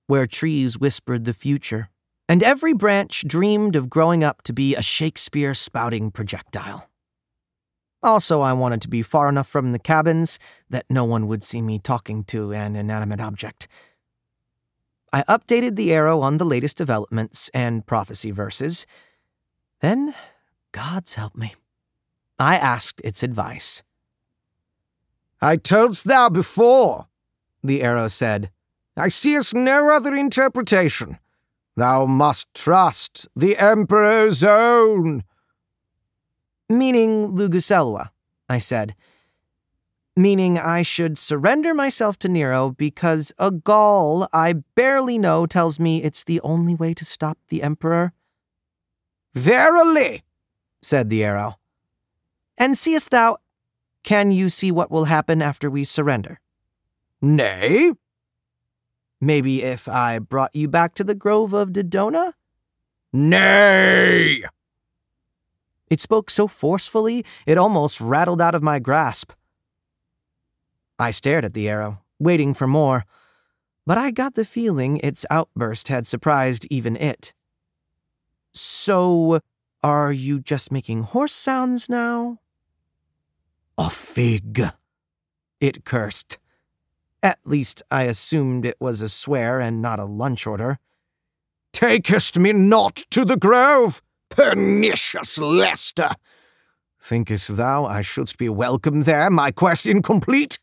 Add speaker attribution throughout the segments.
Speaker 1: where trees whispered the future, and every branch dreamed of growing up to be a Shakespeare-spouting projectile. Also, I wanted to be far enough from the cabins that no one would see me talking to an inanimate object. I updated the arrow on the latest developments and prophecy verses. Then, God's help me, I asked its advice.
Speaker 2: "I told'st thou before," the arrow said. "I seest no other interpretation. Thou must trust the Emperor's own."
Speaker 1: "Meaning Luguselwa," I said. "Meaning I should surrender myself to Nero because a Gaul I barely know tells me it's the only way to stop the Emperor?"
Speaker 2: "Verily," said the arrow.
Speaker 1: "And seest thou, can you see what will happen after we surrender?"
Speaker 2: "Nay."
Speaker 1: "Maybe if I brought you back to the Grove of Dodona?"
Speaker 2: "Nay!"
Speaker 1: It spoke so forcefully, it almost rattled out of my grasp. I stared at the arrow, waiting for more, but I got the feeling its outburst had surprised even it. "So, are you just making horse sounds now?"
Speaker 2: "A fig,"
Speaker 1: it cursed. At least I assumed it was a swear and not a lunch order.
Speaker 2: "Takest me not to the grove, pernicious Leicester? Thinkest thou I shouldst be welcome there, my quest incomplete?"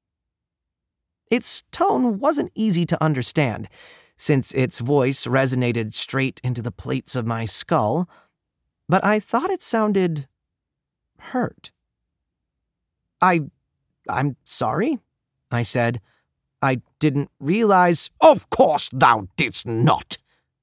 Speaker 1: Its tone wasn't easy to understand, since its voice resonated straight into the plates of my skull, but I thought it sounded hurt. I'm sorry," I said. "I didn't realize—"
Speaker 2: "Of course thou didst not."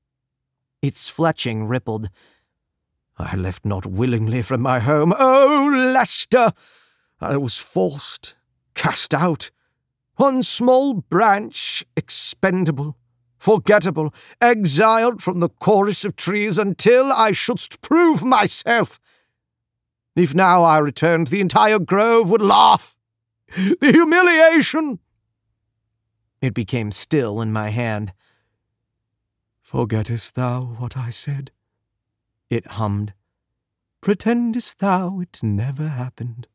Speaker 1: Its fletching rippled.
Speaker 2: "I left not willingly from my home. Oh, Leicester! I was forced, cast out. One small branch, expendable, forgettable, exiled from the chorus of trees until I shouldst prove myself. If now I returned, the entire grove would laugh. The humiliation!"
Speaker 1: It became still in my hand.
Speaker 2: "Forgettest thou what I said?"
Speaker 1: it hummed.
Speaker 2: "Pretendest thou it never happened?"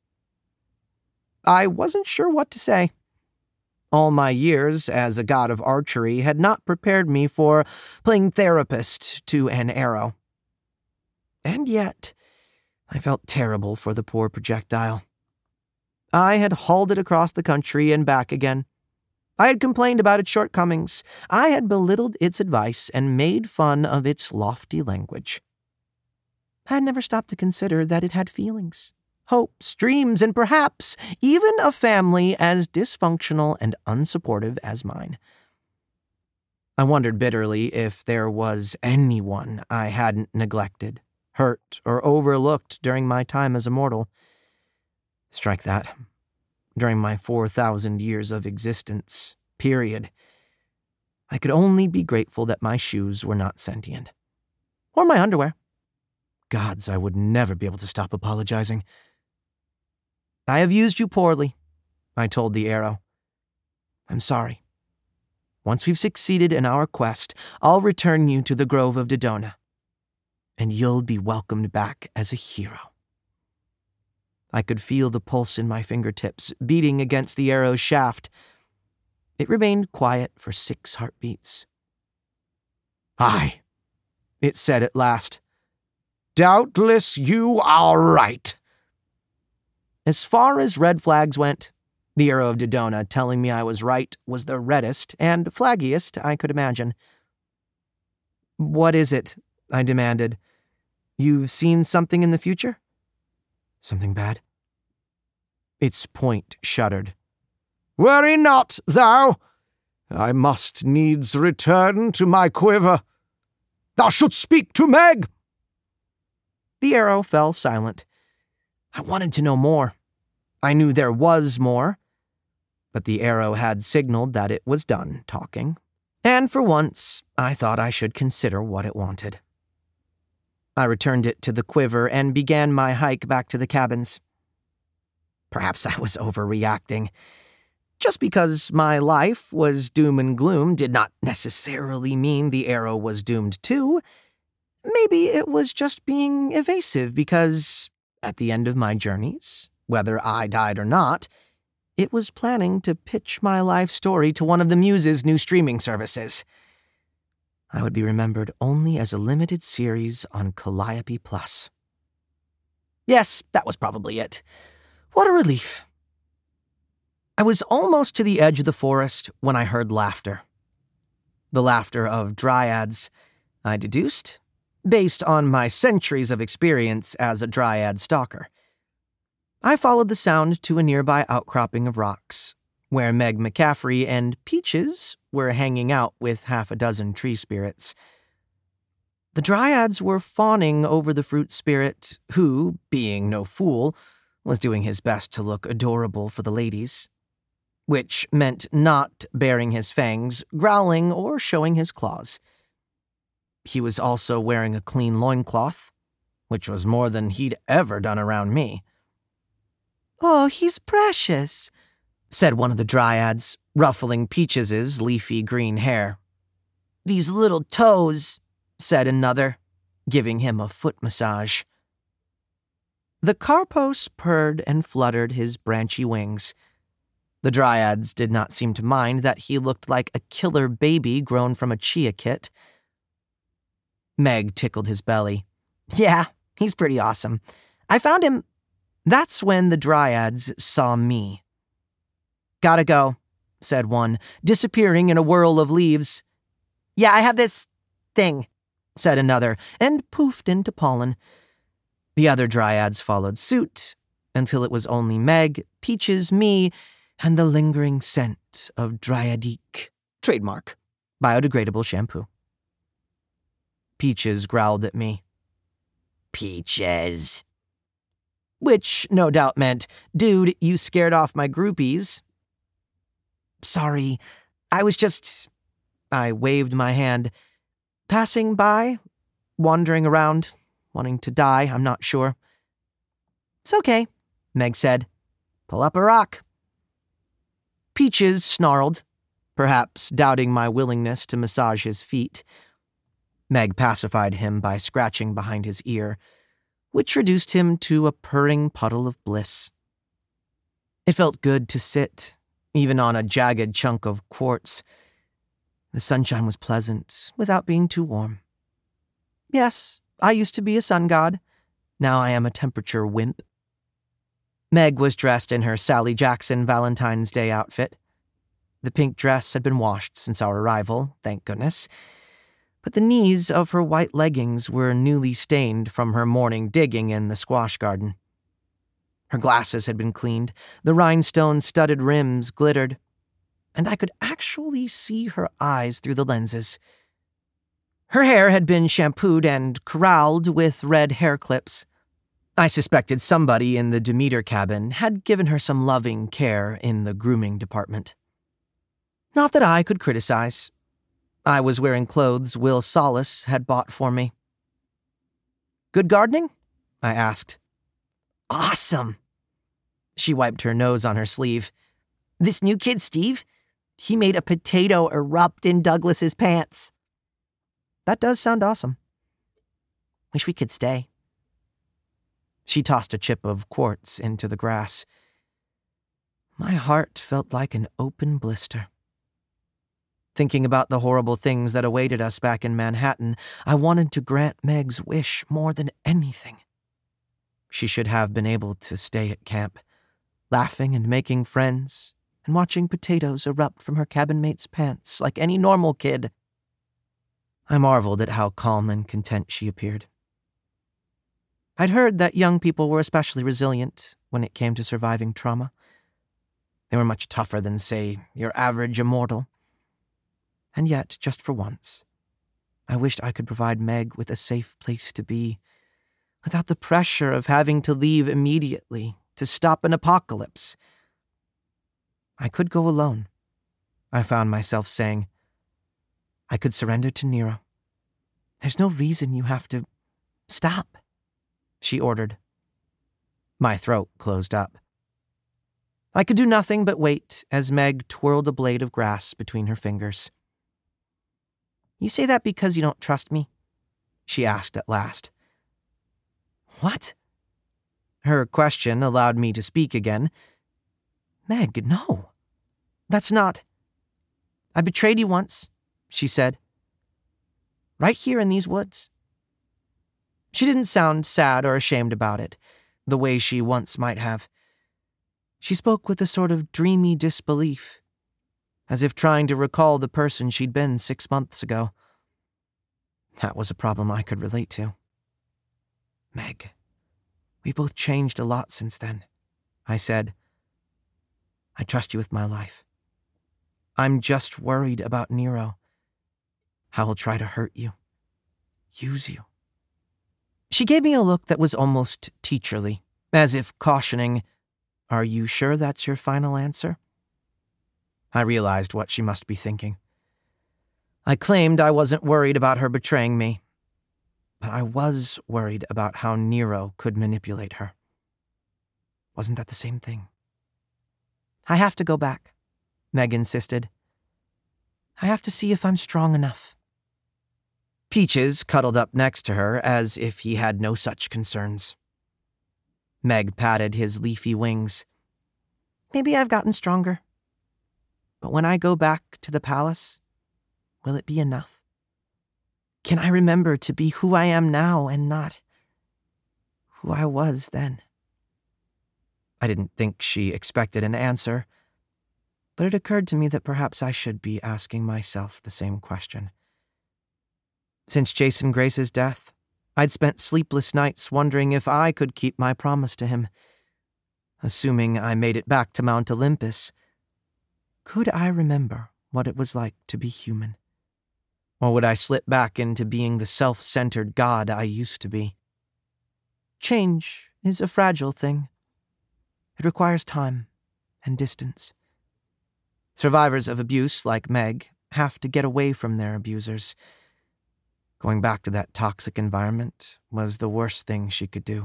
Speaker 1: I wasn't sure what to say. All my years as a god of archery had not prepared me for playing therapist to an arrow. And yet, I felt terrible for the poor projectile. I had hauled it across the country and back again. I had complained about its shortcomings. I had belittled its advice and made fun of its lofty language. I had never stopped to consider that it had feelings, hopes, dreams, and perhaps even a family as dysfunctional and unsupportive as mine. I wondered bitterly if there was anyone I hadn't neglected, hurt, or overlooked during my time as a mortal. Strike that. During my 4,000 years of existence, period. I could only be grateful that my shoes were not sentient. Or my underwear. Gods, I would never be able to stop apologizing. "I have used you poorly," I told the arrow. "I'm sorry. Once we've succeeded in our quest, I'll return you to the Grove of Dodona, and you'll be welcomed back as a hero." I could feel the pulse in my fingertips beating against the arrow's shaft. It remained quiet for 6 heartbeats.
Speaker 2: "Aye,"
Speaker 1: it said at last.
Speaker 2: "Doubtless you are right."
Speaker 1: As far as red flags went, the arrow of Dodona telling me I was right was the reddest and flaggiest I could imagine. "What is it?" I demanded. "You've seen something in the future? Something bad?" Its point shuddered.
Speaker 2: "Worry not, thou. I must needs return to my quiver. Thou shouldst speak to Meg."
Speaker 1: The arrow fell silent. I wanted to know more. I knew there was more, but the arrow had signaled that it was done talking, and for once, I thought I should consider what it wanted. I returned it to the quiver and began my hike back to the cabins. Perhaps I was overreacting. Just because my life was doom and gloom did not necessarily mean the arrow was doomed too. Maybe it was just being evasive because, at the end of my journeys, whether I died or not, it was planning to pitch my life story to one of the Muse's new streaming services. I would be remembered only as a limited series on Calliope Plus. Yes, that was probably it. What a relief. I was almost to the edge of the forest when I heard laughter. The laughter of dryads, I deduced, based on my centuries of experience as a dryad stalker. I followed the sound to a nearby outcropping of rocks, where Meg McCaffrey and Peaches were hanging out with half a dozen tree spirits. The dryads were fawning over the fruit spirit, who, being no fool, was doing his best to look adorable for the ladies, which meant not baring his fangs, growling, or showing his claws. He was also wearing a clean loincloth, which was more than he'd ever done around me. "Oh, he's precious," said one of the dryads, ruffling Peaches' leafy green hair. "These little toes," said another, giving him a foot massage. The Karpos purred and fluttered his branchy wings. The dryads did not seem to mind that he looked like a killer baby grown from a chia kit. Meg tickled his belly. "Yeah, he's pretty awesome. I found him." That's when the dryads saw me. "Gotta go," said one, disappearing in a whirl of leaves. "Yeah, I have this thing," said another, and poofed into pollen. The other dryads followed suit, until it was only Meg, Peaches, me, and the lingering scent of Dryadique, trademark, biodegradable shampoo. Peaches growled at me. "Peaches." Which no doubt meant, "Dude, you scared off my groupies." "Sorry, I was just..." I waved my hand. "Passing by, wandering around, wanting to die, I'm not sure." "It's okay," Meg said. "Pull up a rock." Peaches snarled, perhaps doubting my willingness to massage his feet. Meg pacified him by scratching behind his ear, which reduced him to a purring puddle of bliss. It felt good to sit, even on a jagged chunk of quartz. The sunshine was pleasant, without being too warm. Yes, I used to be a sun god. Now I am a temperature wimp. Meg was dressed in her Sally Jackson Valentine's Day outfit. The pink dress had been washed since our arrival, thank goodness, but the knees of her white leggings were newly stained from her morning digging in the squash garden. Her glasses had been cleaned, the rhinestone-studded rims glittered, and I could actually see her eyes through the lenses. Her hair had been shampooed and corralled with red hair clips. I suspected somebody in the Demeter cabin had given her some loving care in the grooming department. Not that I could criticize. I was wearing clothes Will Solace had bought for me. "Good gardening?" I asked. "Awesome." She wiped her nose on her sleeve. "This new kid, Steve, he made a potato erupt in Douglas's pants." "That does sound awesome. Wish we could stay." She tossed a chip of quartz into the grass. My heart felt like an open blister. Thinking about the horrible things that awaited us back in Manhattan, I wanted to grant Meg's wish more than anything. She should have been able to stay at camp, laughing and making friends, and watching potatoes erupt from her cabin mate's pants like any normal kid. I marveled at how calm and content she appeared. I'd heard that young people were especially resilient when it came to surviving trauma. They were much tougher than, say, your average immortal. And yet, just for once, I wished I could provide Meg with a safe place to be, without the pressure of having to leave immediately to stop an apocalypse. I could go alone, I found myself saying. I could surrender to Nero. "There's no reason you have to... stop," she ordered. My throat closed up. I could do nothing but wait as Meg twirled a blade of grass between her fingers. "You say that because you don't trust me?" she asked at last. "What?" Her question allowed me to speak again. "Meg, no. That's not—" "I betrayed you once," she said. "Right here in these woods." She didn't sound sad or ashamed about it, the way she once might have. She spoke with a sort of dreamy disbelief, as if trying to recall the person she'd been 6 months ago. That was a problem I could relate to. "Meg, we've both changed a lot since then," I said. "I trust you with my life. I'm just worried about Nero. How he'll try to hurt you. Use you." She gave me a look that was almost teacherly, as if cautioning, "Are you sure that's your final answer?" I realized what she must be thinking. I claimed I wasn't worried about her betraying me, but I was worried about how Nero could manipulate her. Wasn't that the same thing? "I have to go back," Meg insisted. "I have to see if I'm strong enough." Peaches cuddled up next to her as if he had no such concerns. Meg patted his leafy wings. "Maybe I've gotten stronger. But when I go back to the palace, will it be enough? Can I remember to be who I am now and not who I was then?" I didn't think she expected an answer, but it occurred to me that perhaps I should be asking myself the same question. Since Jason Grace's death, I'd spent sleepless nights wondering if I could keep my promise to him. Assuming I made it back to Mount Olympus, could I remember what it was like to be human? Or would I slip back into being the self-centered god I used to be? Change is a fragile thing. It requires time and distance. Survivors of abuse like Meg have to get away from their abusers. Going back to that toxic environment was the worst thing she could do.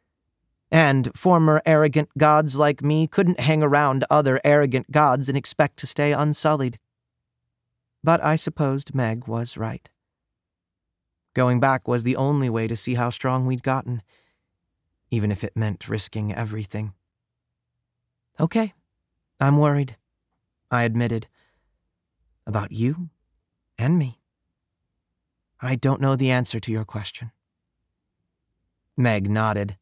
Speaker 1: And former arrogant gods like me couldn't hang around other arrogant gods and expect to stay unsullied. But I supposed Meg was right. Going back was the only way to see how strong we'd gotten, even if it meant risking everything. "Okay, I'm worried," I admitted. "About you and me. I don't know the answer to your question." Meg nodded.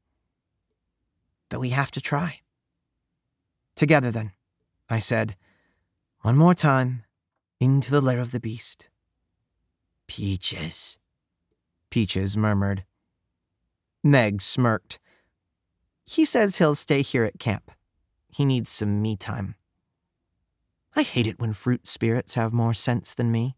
Speaker 1: "But we have to try." "Together, then," I said. "One more time, into the lair of the beast." "Peaches," Peaches murmured. Meg smirked. "He says he'll stay here at camp. He needs some me time." I hate it when fruit spirits have more sense than me.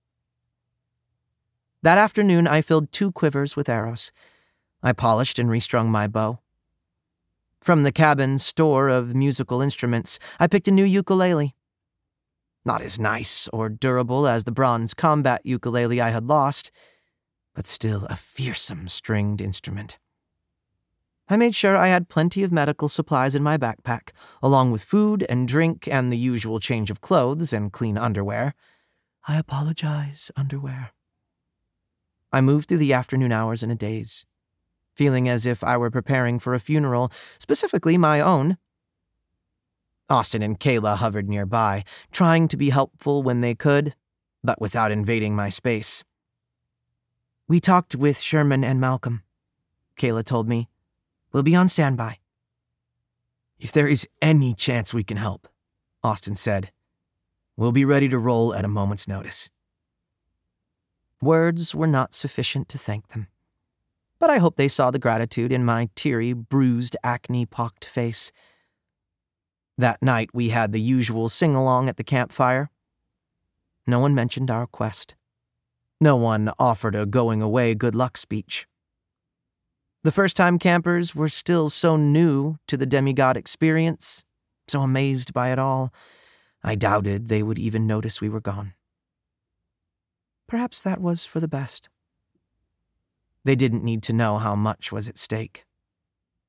Speaker 1: That afternoon, I filled 2 quivers with arrows. I polished and restrung my bow. From the cabin's store of musical instruments, I picked a new ukulele. Not as nice or durable as the bronze combat ukulele I had lost, but still a fearsome stringed instrument. I made sure I had plenty of medical supplies in my backpack, along with food and drink and the usual change of clothes and clean underwear. I apologize, underwear. I moved through the afternoon hours in a daze, feeling as if I were preparing for a funeral, specifically my own. Austin and Kayla hovered nearby, trying to be helpful when they could, but without invading my space. "We talked with Sherman and Malcolm," Kayla told me. "We'll be on standby." "If there is any chance we can help," Austin said, "we'll be ready to roll at a moment's notice." Words were not sufficient to thank them, but I hope they saw the gratitude in my teary, bruised, acne-pocked face. That night we had the usual sing-along at the campfire. No one mentioned our quest. No one offered a going-away good luck speech. The first-time campers were still so new to the demigod experience, so amazed by it all, I doubted they would even notice we were gone. Perhaps that was for the best. They didn't need to know how much was at stake.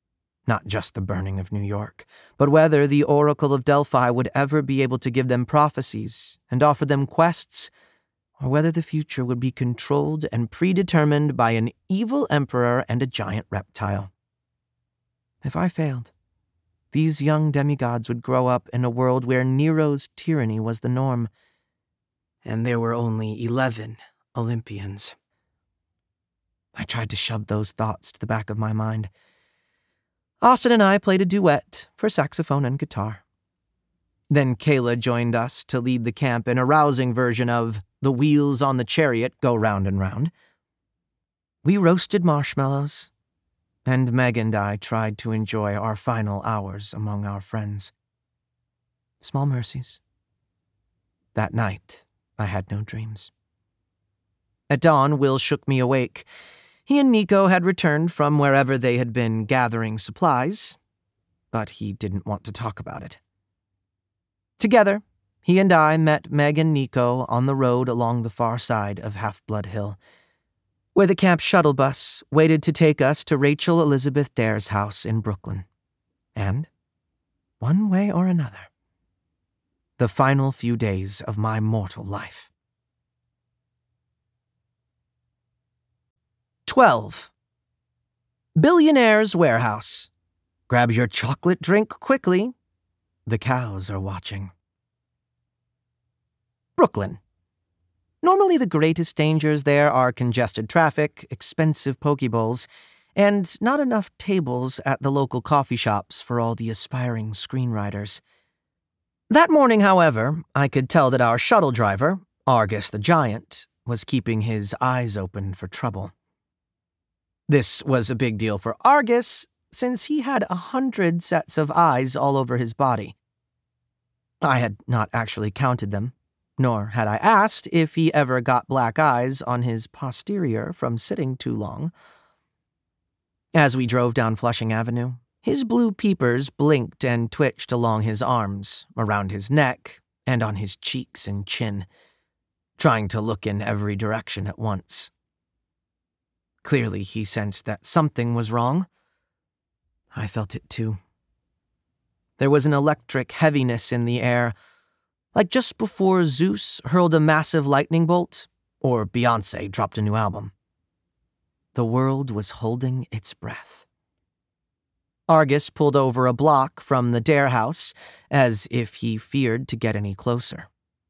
Speaker 1: Not just the burning of New York, but whether the Oracle of Delphi would ever be able to give them prophecies and offer them quests, or whether the future would be controlled and predetermined by an evil emperor and a giant reptile. If I failed, these young demigods would grow up in a world where Nero's tyranny was the norm, and there were only 11 Olympians. I tried to shove those thoughts to the back of my mind. Austin and I played a duet for saxophone and guitar. Then Kayla joined us to lead the camp in a rousing version of The Wheels on the Chariot Go Round and Round. We roasted marshmallows, and Meg and I tried to enjoy our final hours among our friends. Small mercies. That night, I had no dreams. At dawn, Will shook me awake. He and Nico had returned from wherever they had been gathering supplies, but he didn't want to talk about it. Together, he and I met Meg and Nico on the road along the far side of Half-Blood Hill, where the camp shuttle bus waited to take us to Rachel Elizabeth Dare's house in Brooklyn. And, one way or another, the final few days of my mortal life. 12. Billionaire's Warehouse. Grab your chocolate drink quickly. The cows are watching. Brooklyn. Normally the greatest dangers there are congested traffic, expensive poke bowls, and not enough tables at the local coffee shops for all the aspiring screenwriters. That morning, however, I could tell that our shuttle driver, Argus the Giant, was keeping his eyes open for trouble. This was a big deal for Argus, since he had 100 sets of eyes all over his body. I had not actually counted them, nor had I asked if he ever got black eyes on his posterior from sitting too long. As we drove down Flushing Avenue, his blue peepers blinked and twitched along his arms, around his neck, and on his cheeks and chin, trying to look in every direction at once. Clearly, he sensed that something was wrong. I felt it too. There was an electric heaviness in the air, like just before Zeus hurled a massive lightning bolt, or Beyoncé dropped a new album. The world was holding its breath. Argus pulled over a block from the Dare house, as if he feared to get any closer.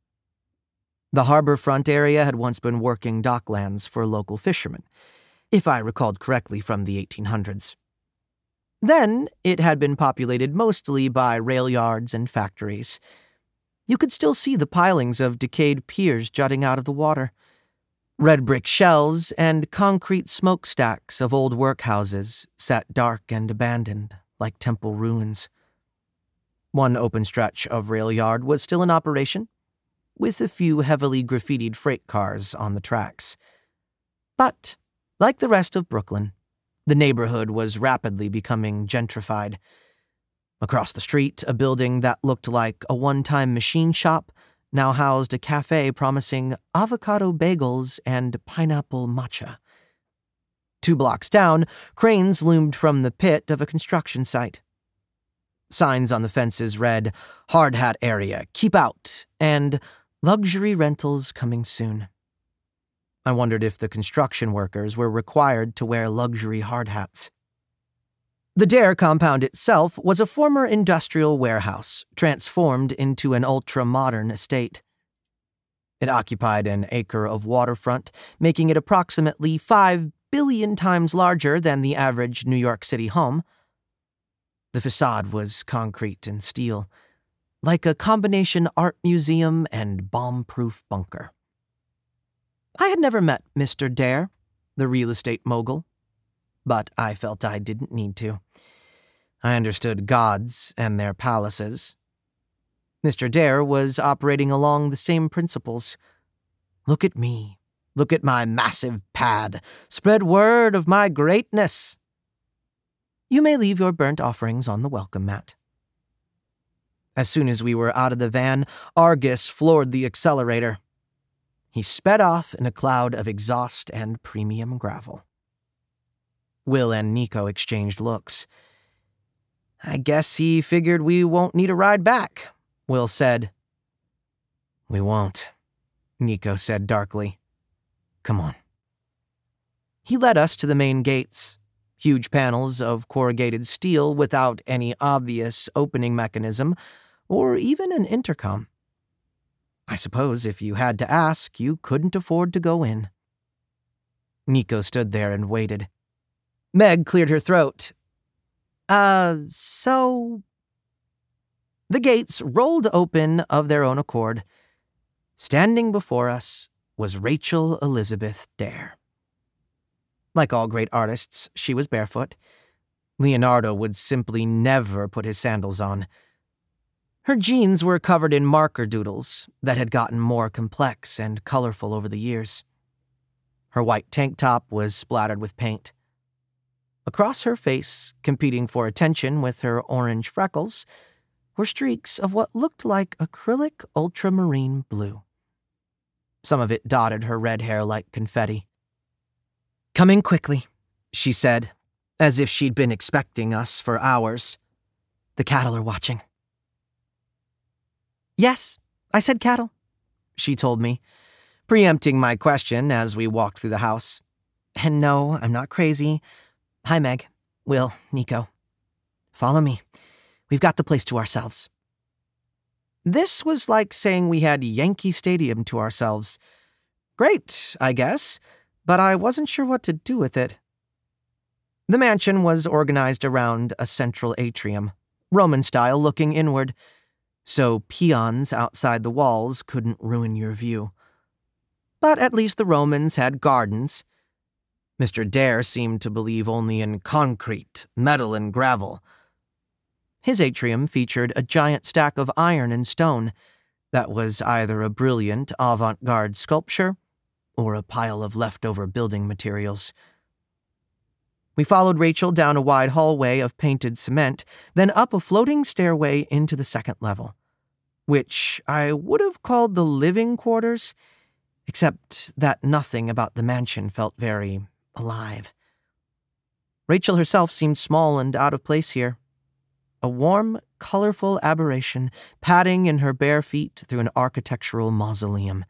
Speaker 1: The harborfront area had once been working docklands for local fishermen, if I recalled correctly from the 1800s. Then, it had been populated mostly by rail yards and factories. You could still see the pilings of decayed piers jutting out of the water. Red brick shells and concrete smokestacks of old workhouses sat dark and abandoned, like temple ruins. One open stretch of rail yard was still in operation, with a few heavily graffitied freight cars on the tracks. But, like the rest of Brooklyn, the neighborhood was rapidly becoming gentrified. Across the street, a building that looked like a one-time machine shop now housed a cafe promising avocado bagels and pineapple matcha. 2 blocks down, cranes loomed from the pit of a construction site. Signs on the fences read, "Hard Hat Area, Keep Out," and "Luxury Rentals Coming Soon." I wondered if the construction workers were required to wear luxury hard hats. The Dare compound itself was a former industrial warehouse, transformed into an ultra-modern estate. It occupied an acre of waterfront, making it approximately 5 billion times larger than the average New York City home. The facade was concrete and steel, like a combination art museum and bomb-proof bunker. I had never met Mr. Dare, the real estate mogul, but I felt I didn't need to. I understood gods and their palaces. Mr. Dare was operating along the same principles. Look at me. Look at my massive pad. Spread word of my greatness. You may leave your burnt offerings on the welcome mat. As soon as we were out of the van, Argus floored the accelerator. He sped off in a cloud of exhaust and premium gravel. Will and Nico exchanged looks. I guess he figured we won't need a ride back, Will said.
Speaker 2: We won't, Nico said darkly. Come on.
Speaker 1: He led us to the main gates, huge panels of corrugated steel without any obvious opening mechanism or even an intercom. I suppose if you had to ask, you couldn't afford to go in. Nico stood there and waited. Meg cleared her throat. So... The gates rolled open of their own accord. Standing before us was Rachel Elizabeth Dare. Like all great artists, she was barefoot. Leonardo would simply never put his sandals on. Her jeans were covered in marker doodles that had gotten more complex and colorful over the years. Her white tank top was splattered with paint. Across her face, competing for attention with her orange freckles, were streaks of what looked like acrylic ultramarine blue. Some of it dotted her red hair like confetti. "Come in quickly," she said, as if she'd been expecting us for hours. "The cattle are watching." "Yes, I said cattle," she told me, preempting my question as we walked through the house. "And no, I'm not crazy. Hi, Meg, Will, Nico. Follow me. We've got the place to ourselves." This was like saying we had Yankee Stadium to ourselves. Great, I guess, but I wasn't sure what to do with it. The mansion was organized around a central atrium, Roman style looking inward, so peons outside the walls couldn't ruin your view. But at least the Romans had gardens. Mr. Dare seemed to believe only in concrete, metal, and gravel. His atrium featured a giant stack of iron and stone that was either a brilliant avant-garde sculpture or a pile of leftover building materials. We followed Rachel down a wide hallway of painted cement, then up a floating stairway into the second level, which I would have called the living quarters, except that nothing about the mansion felt very alive. Rachel herself seemed small and out of place here. A warm, colorful aberration, padding in her bare feet through an architectural mausoleum.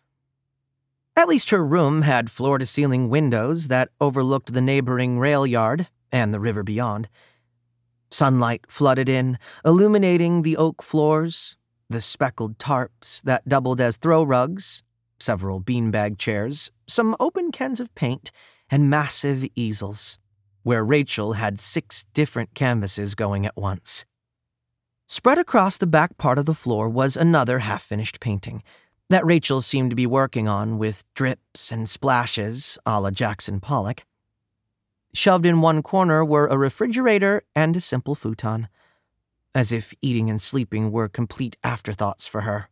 Speaker 1: At least her room had floor-to-ceiling windows that overlooked the neighboring rail yard and the river beyond. Sunlight flooded in, illuminating the oak floors, the speckled tarps that doubled as throw rugs, several beanbag chairs, some open cans of paint, and massive easels, where Rachel had 6 different canvases going at once. Spread across the back part of the floor was another half-finished painting that Rachel seemed to be working on with drips and splashes a la Jackson Pollock. Shoved in one corner were a refrigerator and a simple futon, as if eating and sleeping were complete afterthoughts for her.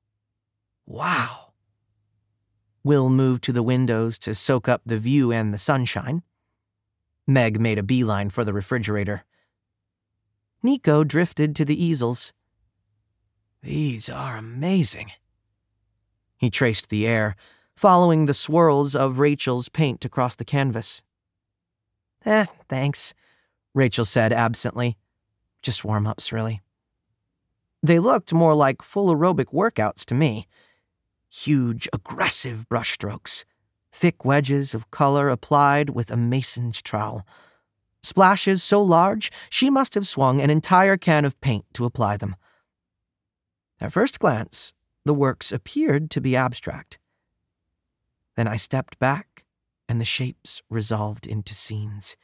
Speaker 1: Wow. Will moved to the windows to soak up the view and the sunshine. Meg made a beeline for the refrigerator. Nico drifted to the easels. "These are amazing." He traced the air, following the swirls of Rachel's paint across the canvas. Thanks," Rachel said absently. "Just warm-ups, really." They looked more like full aerobic workouts to me. Huge, aggressive brushstrokes, thick wedges of color applied with a mason's trowel. Splashes so large, she must have swung an entire can of paint to apply them. At first glance, the works appeared to be abstract. Then I stepped back, and the shapes resolved into scenes.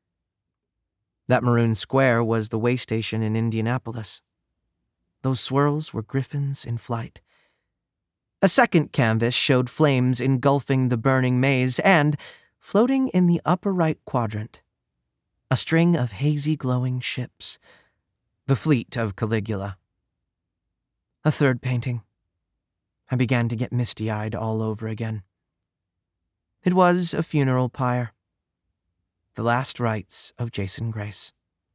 Speaker 1: That maroon square was the way station in Indianapolis. Those swirls were griffins in flight. A second canvas showed flames engulfing the burning maze and, floating in the upper right quadrant, a string of hazy glowing ships, the fleet of Caligula. A third painting. I began to get misty-eyed all over again. It was a funeral pyre. The last rites of Jason Grace.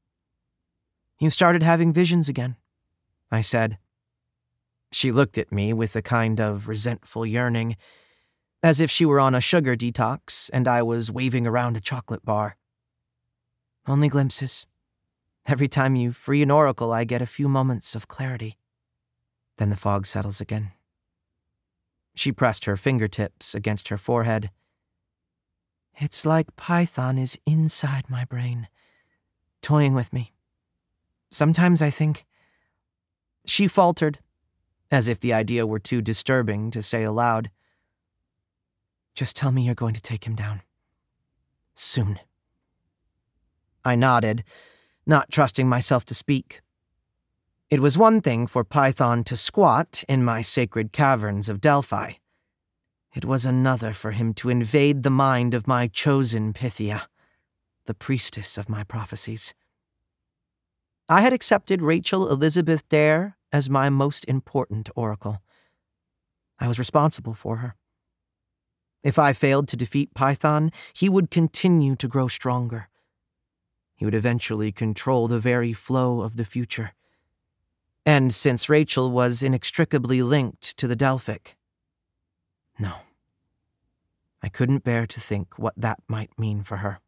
Speaker 1: "You started having visions again," I said. She looked at me with a kind of resentful yearning, as if she were on a sugar detox and I was waving around a chocolate bar. "Only glimpses. Every time you free an oracle, I get a few moments of clarity. Then the fog settles again. She pressed her fingertips against her forehead. It's like Python is inside my brain, toying with me. Sometimes I think... She faltered, as if the idea were too disturbing to say aloud. Just tell me you're going to take him down. Soon. I nodded, not trusting myself to speak. It was one thing for Python to squat in my sacred caverns of Delphi. It was another for him to invade the mind of my chosen Pythia, the priestess of my prophecies. I had accepted Rachel Elizabeth Dare as my most important oracle. I was responsible for her. If I failed to defeat Python, he would continue to grow stronger. He would eventually control the very flow of the future. And since Rachel was inextricably linked to the Delphic, no, I couldn't bear to think what that might mean for her.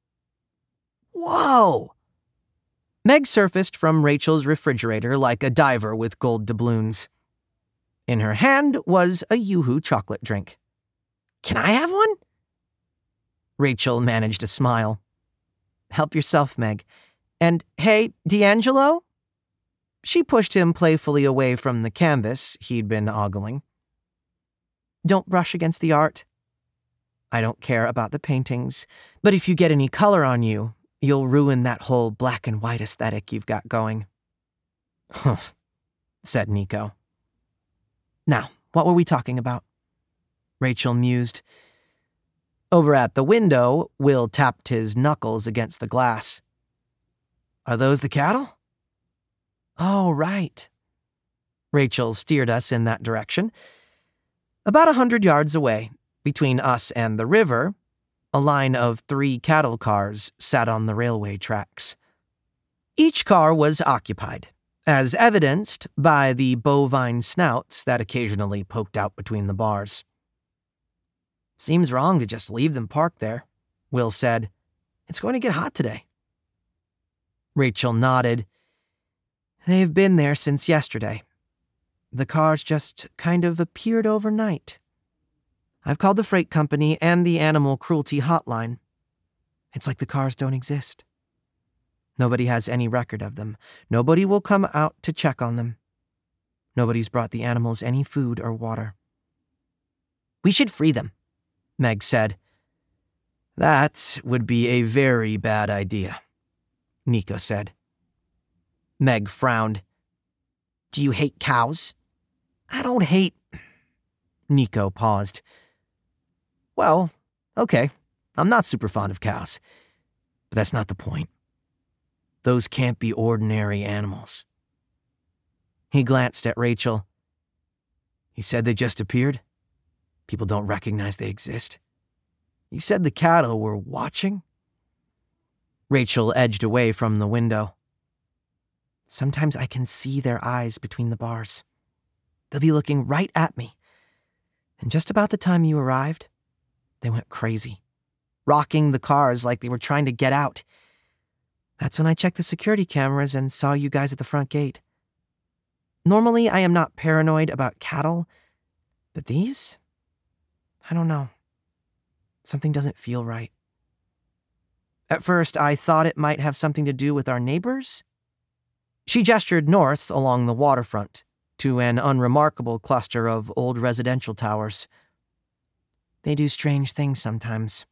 Speaker 1: Whoa! Meg surfaced from Rachel's refrigerator like a diver with gold doubloons. In her hand was a Yoo-Hoo chocolate drink. Can I have one? Rachel managed a smile. Help yourself, Meg. And hey, D'Angelo? She pushed him playfully away from the canvas he'd been ogling. Don't brush against the art. I don't care about the paintings, but if you get any color on you, you'll ruin that whole black and white aesthetic you've got going. Humph, said Nico. Now, what were we talking about? Rachel mused. Over at the window, Will tapped his knuckles against the glass. Are those the cattle? Oh, right. Rachel steered us in that direction. About 100 yards away, between us and the river, a line of 3 cattle cars sat on the railway tracks. Each car was occupied, as evidenced by the bovine snouts that occasionally poked out between the bars. Seems wrong to just leave them parked there, Will said. It's going to get hot today. Rachel nodded. They've been there since yesterday. The cars just kind of appeared overnight. I've called the freight company and the animal cruelty hotline. It's like the cars don't exist. Nobody has any record of them. Nobody will come out to check on them. Nobody's brought the animals any food or water. We should free them, Meg said. That would be a very bad idea, Nico said. Meg frowned. Do you hate cows? I don't hate... Nico paused. Well, okay, I'm not super fond of cows, but that's not the point. Those can't be ordinary animals. He glanced at Rachel. You said they just appeared? People don't recognize they exist? You said the cattle were watching? Rachel edged away from the window. Sometimes I can see their eyes between the bars. They'll be looking right at me. And just about the time you arrived, they went crazy, rocking the cars like they were trying to get out. That's when I checked the security cameras and saw you guys at the front gate. Normally, I am not paranoid about cattle, but these? I don't know. Something doesn't feel right. At first, I thought it might have something to do with our neighbors. She gestured north along the waterfront to an unremarkable cluster of old residential towers. They do strange things sometimes.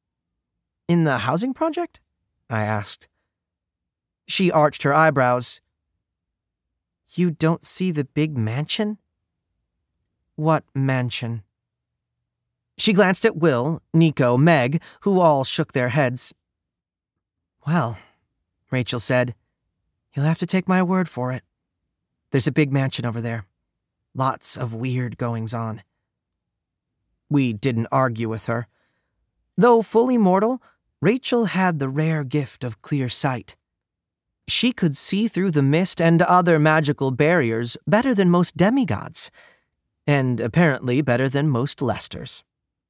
Speaker 1: In the housing project? I asked. She arched her eyebrows. You don't see the big mansion? What mansion? She glanced at Will, Nico, Meg, who all shook their heads. Well, Rachel said, you'll have to take my word for it. There's a big mansion over there. Lots of weird goings-on. We didn't argue with her. Though fully mortal, Rachel had the rare gift of clear sight. She could see through the mist and other magical barriers better than most demigods, and apparently better than most Lesters.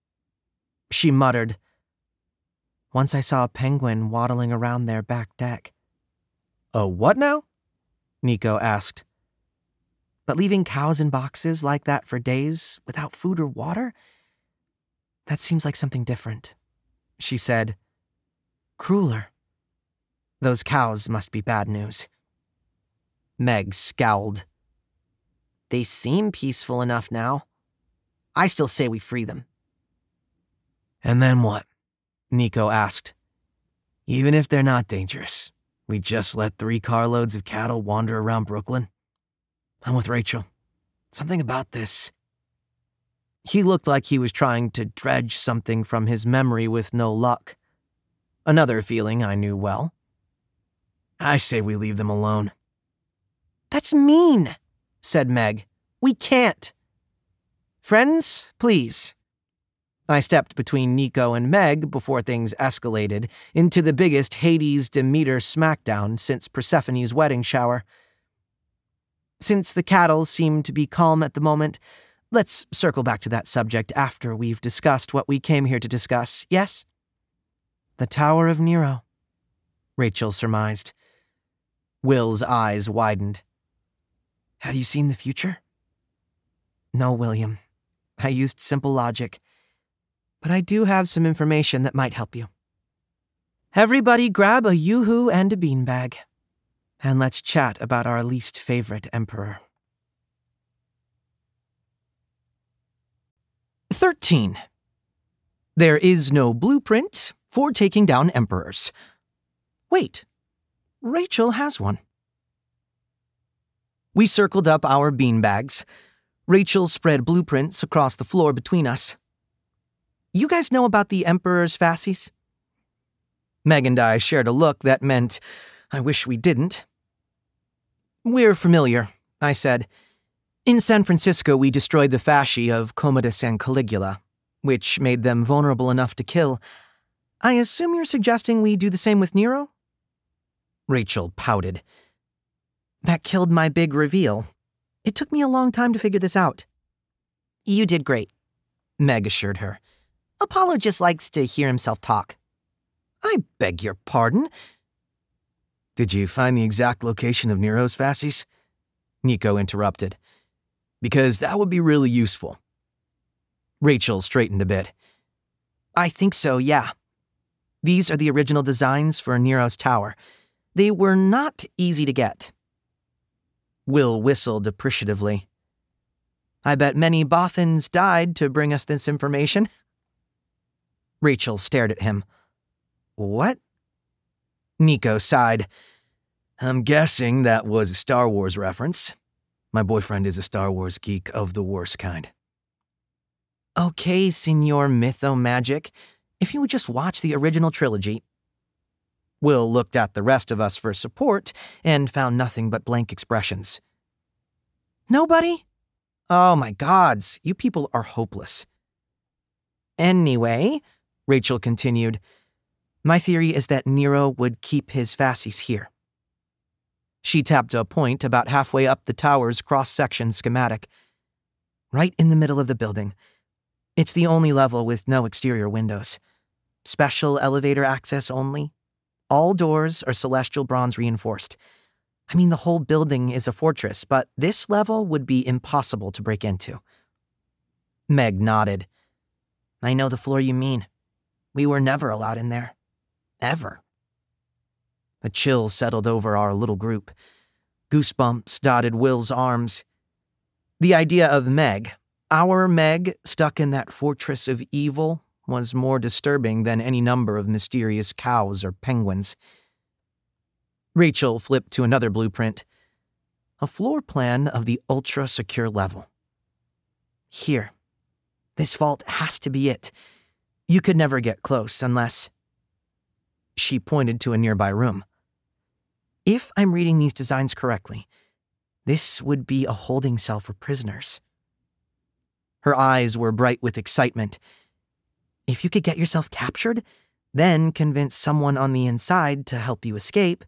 Speaker 1: She muttered, Once I saw a penguin waddling around their back deck. A what now? Nico asked. But leaving cows in boxes like that for days without food or water? That seems like something different, she said. Crueler. Those cows must be bad news. Meg scowled. They seem peaceful enough now. I still say we free them. And then what? Nico asked. Even if they're not dangerous, we just let 3 carloads of cattle wander around Brooklyn? I'm with Rachel. Something about this. He looked like he was trying to dredge something from his memory with no luck. Another feeling I knew well. I say we leave them alone. That's mean, said Meg. We can't. Friends, please. I stepped between Nico and Meg before things escalated into the biggest Hades Demeter smackdown since Persephone's wedding shower. Since the cattle seem to be calm at the moment, let's circle back to that subject after we've discussed what we came here to discuss, yes? The Tower of Nero, Rachel surmised. Will's eyes widened. Have you seen the future? No, William. I used simple logic. But I do have some information that might help you. Everybody grab a yoo-hoo and a beanbag, and let's chat about our least favorite emperor. 13. There is no blueprint for taking down emperors. Wait, Rachel has one. We circled up our beanbags. Rachel spread blueprints across the floor between us. You guys know about the Emperor's fasces? Meg and I shared a look that meant, I wish we didn't. We're familiar, I said. In San Francisco, we destroyed the fasci of Commodus and Caligula, which made them vulnerable enough to kill. I assume you're suggesting we do the same with Nero? Rachel pouted. That killed my big reveal. It took me a long time to figure this out. You did great, Meg assured her. Apollo just likes to hear himself talk. I beg your pardon? Did you find the exact location of Nero's fasces? Nico interrupted. Because that would be really useful. Rachel straightened a bit. I think so, yeah. These are the original designs for Nero's tower. They were not easy to get. Will whistled appreciatively. I bet many Bothans died to bring us this information. Rachel stared at him. What? Nico sighed. I'm guessing that was a Star Wars reference. My boyfriend is a Star Wars geek of the worst kind. Okay, Signor Mytho-Magic, if you would just watch the original trilogy. Will looked at the rest of us for support and found nothing but blank expressions. Nobody? Oh my gods, you people are hopeless. Anyway, Rachel continued, my theory is that Nero would keep his fasces here. She tapped a point about halfway up the tower's cross-section schematic. Right in the middle of the building. It's the only level with no exterior windows. Special elevator access only. All doors are celestial bronze reinforced. I mean, the whole building is a fortress, but this level would be impossible to break into. Meg nodded. I know the floor you mean. We were never allowed in there. Ever. A chill settled over our little group. Goosebumps dotted Will's arms. The idea of Meg, our Meg, stuck in that fortress of evil, was more disturbing than any number of mysterious cows or penguins. Rachel flipped to another blueprint. A floor plan of the ultra-secure level. Here. This vault has to be it. You could never get close unless... She pointed to a nearby room. If I'm reading these designs correctly, this would be a holding cell for prisoners. Her eyes were bright with excitement. If you could get yourself captured, then convince someone on the inside to help you escape.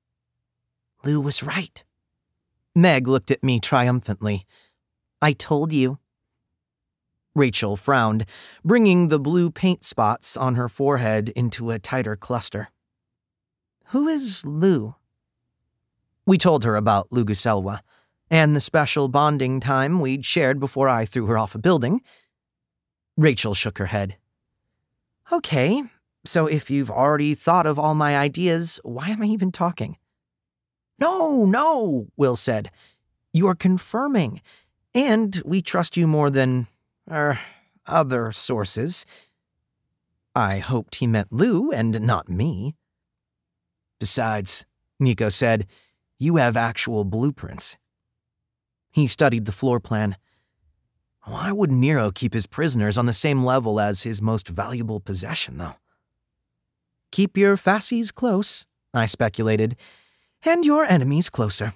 Speaker 1: Lou was right. Meg looked at me triumphantly. I told you. Rachel frowned, bringing the blue paint spots on her forehead into a tighter cluster. Who is Lou? We told her about Luguselwa, and the special bonding time we'd shared before I threw her off a building. Rachel shook her head. Okay, so if you've already thought of all my ideas, why am I even talking? No, Will said. You're confirming, and we trust you more than, other sources. I hoped he meant Lou and not me. Besides, Nico said, you have actual blueprints. He studied the floor plan. Why would Nero keep his prisoners on the same level as his most valuable possession, though? Keep your fasces close, I speculated, and your enemies closer.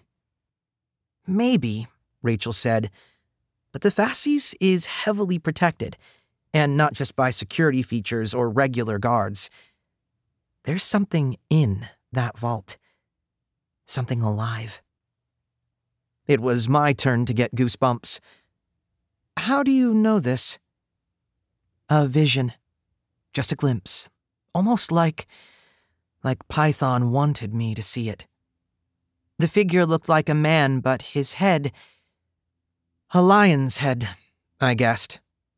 Speaker 1: Maybe, Rachel said, but the fasces is heavily protected, and not just by security features or regular guards. There's something in that vault. Something alive. It was my turn to get goosebumps. How do you know this? A vision. Just a glimpse. Almost like Python wanted me to see it. The figure looked like a man, but his head... a lion's head, I guessed.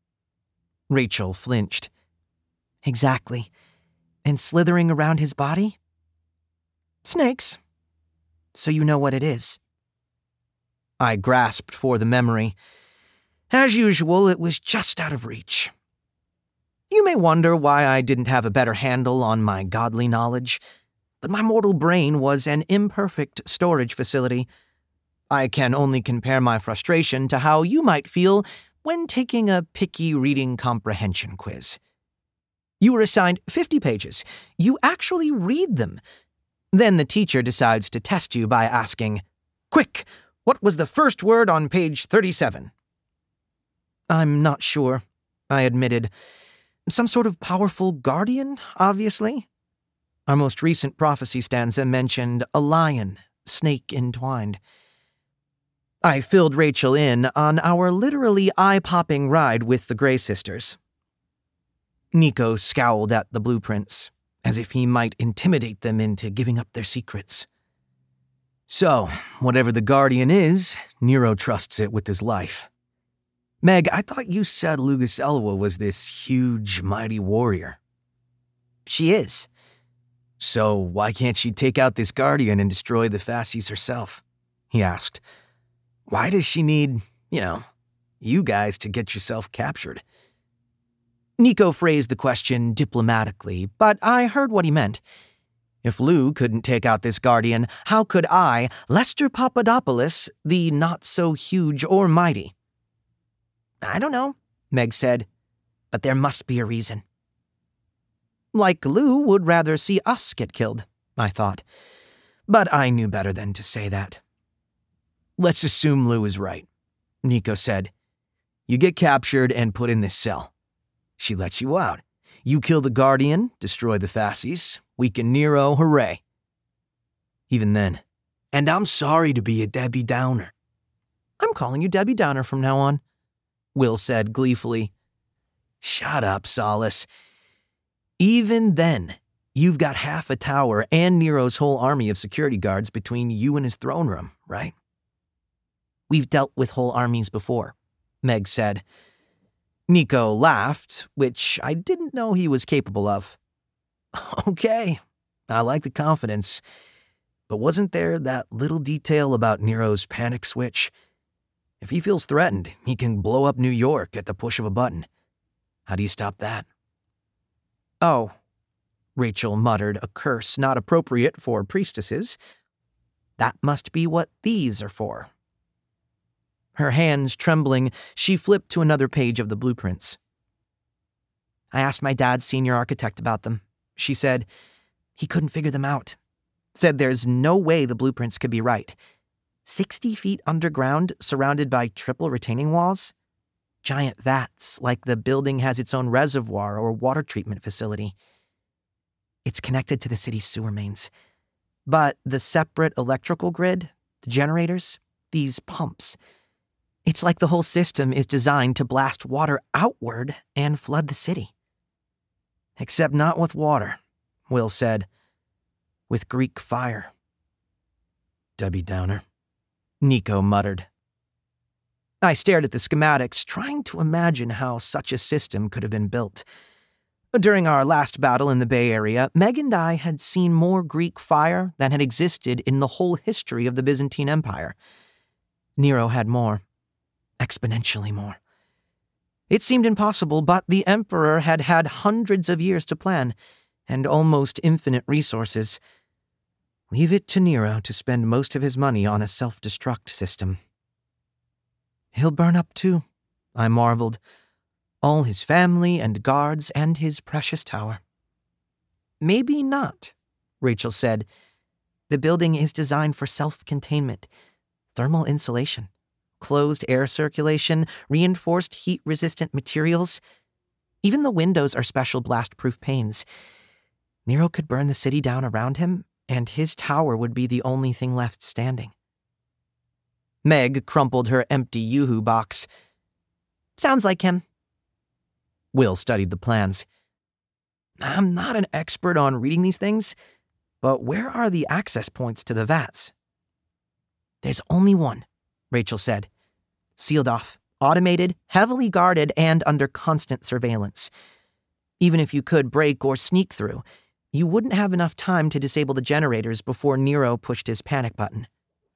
Speaker 1: Rachel flinched. Exactly. And slithering around his body? Snakes. So you know what it is. I grasped for the memory. As usual, it was just out of reach. You may wonder why I didn't have a better handle on my godly knowledge, but my mortal brain was an imperfect storage facility. I can only compare my frustration to how you might feel when taking a picky reading comprehension quiz. You were assigned 50 pages. You actually read them. Then the teacher decides to test you by asking, "Quick, what was the first word on page 37? I'm not sure, I admitted. Some sort of powerful guardian, obviously. Our most recent prophecy stanza mentioned a lion, snake entwined. I filled Rachel in on our literally eye-popping ride with the Grey Sisters. Nico scowled at the blueprints, as if he might intimidate them into giving up their secrets. So, whatever the Guardian is, Nero trusts it with his life. Meg, I thought you said Luguselwa was this huge, mighty warrior. She is. So why can't she take out this Guardian and destroy the fasces herself? He asked. Why does she need, you guys to get yourself captured? Nico phrased the question diplomatically, but I heard what he meant. If Lou couldn't take out this Guardian, how could I, Lester Papadopoulos, the not-so-huge or mighty? I don't know, Meg said, but there must be a reason. Like Lou would rather see us get killed, I thought. But I knew better than to say that. Let's assume Lou is right, Nico said. You get captured and put in this cell. She lets you out. You kill the Guardian, destroy the fasces, weaken Nero, hooray. Even then. And I'm sorry to be a Debbie Downer. I'm calling you Debbie Downer from now on, Will said gleefully. Shut up, Solace. Even then, you've got half a tower and Nero's whole army of security guards between you and his throne room, right? We've dealt with whole armies before, Meg said. Nico laughed, which I didn't know he was capable of. Okay, I like the confidence. But wasn't there that little detail about Nero's panic switch? If he feels threatened, he can blow up New York at the push of a button. How do you stop that? Oh, Rachel muttered a curse not appropriate for priestesses. That must be what these are for. Her hands trembling, she flipped to another page of the blueprints. I asked my dad's senior architect about them. She said he couldn't figure them out. Said there's no way the blueprints could be right. 60 feet underground, surrounded by triple retaining walls? Giant vats, like the building has its own reservoir or water treatment facility. It's connected to the city's sewer mains. But the separate electrical grid, the generators, these pumps, it's like the whole system is designed to blast water outward and flood the city. Except not with water, Will said. With Greek fire.
Speaker 2: Debbie Downer,
Speaker 1: Nico muttered. I stared at the schematics, trying to imagine how such a system could have been built. During our last battle in the Bay Area, Meg and I had seen more Greek fire than had existed in the whole history of the Byzantine Empire. Nero had more. Exponentially more. It seemed impossible, but the Emperor had had hundreds of years to plan, and almost infinite resources. Leave it to Nero to spend most of his money on a self-destruct system. He'll burn up too, I marveled. All his family and guards and his precious tower. Maybe not, Rachel said. The building is designed for self-containment, thermal insulation, closed air circulation, reinforced heat-resistant materials. Even the windows are special blast-proof panes. Nero could burn the city down around him, and his tower would be the only thing left standing. Meg crumpled her empty Yoo-hoo box. Sounds like him. Will studied the plans. I'm not an expert on reading these things, but where are the access points to the vats? There's only one, Rachel said. Sealed off, automated, heavily guarded, and under constant surveillance. Even if you could break or sneak through, you wouldn't have enough time to disable the generators before Nero pushed his panic button.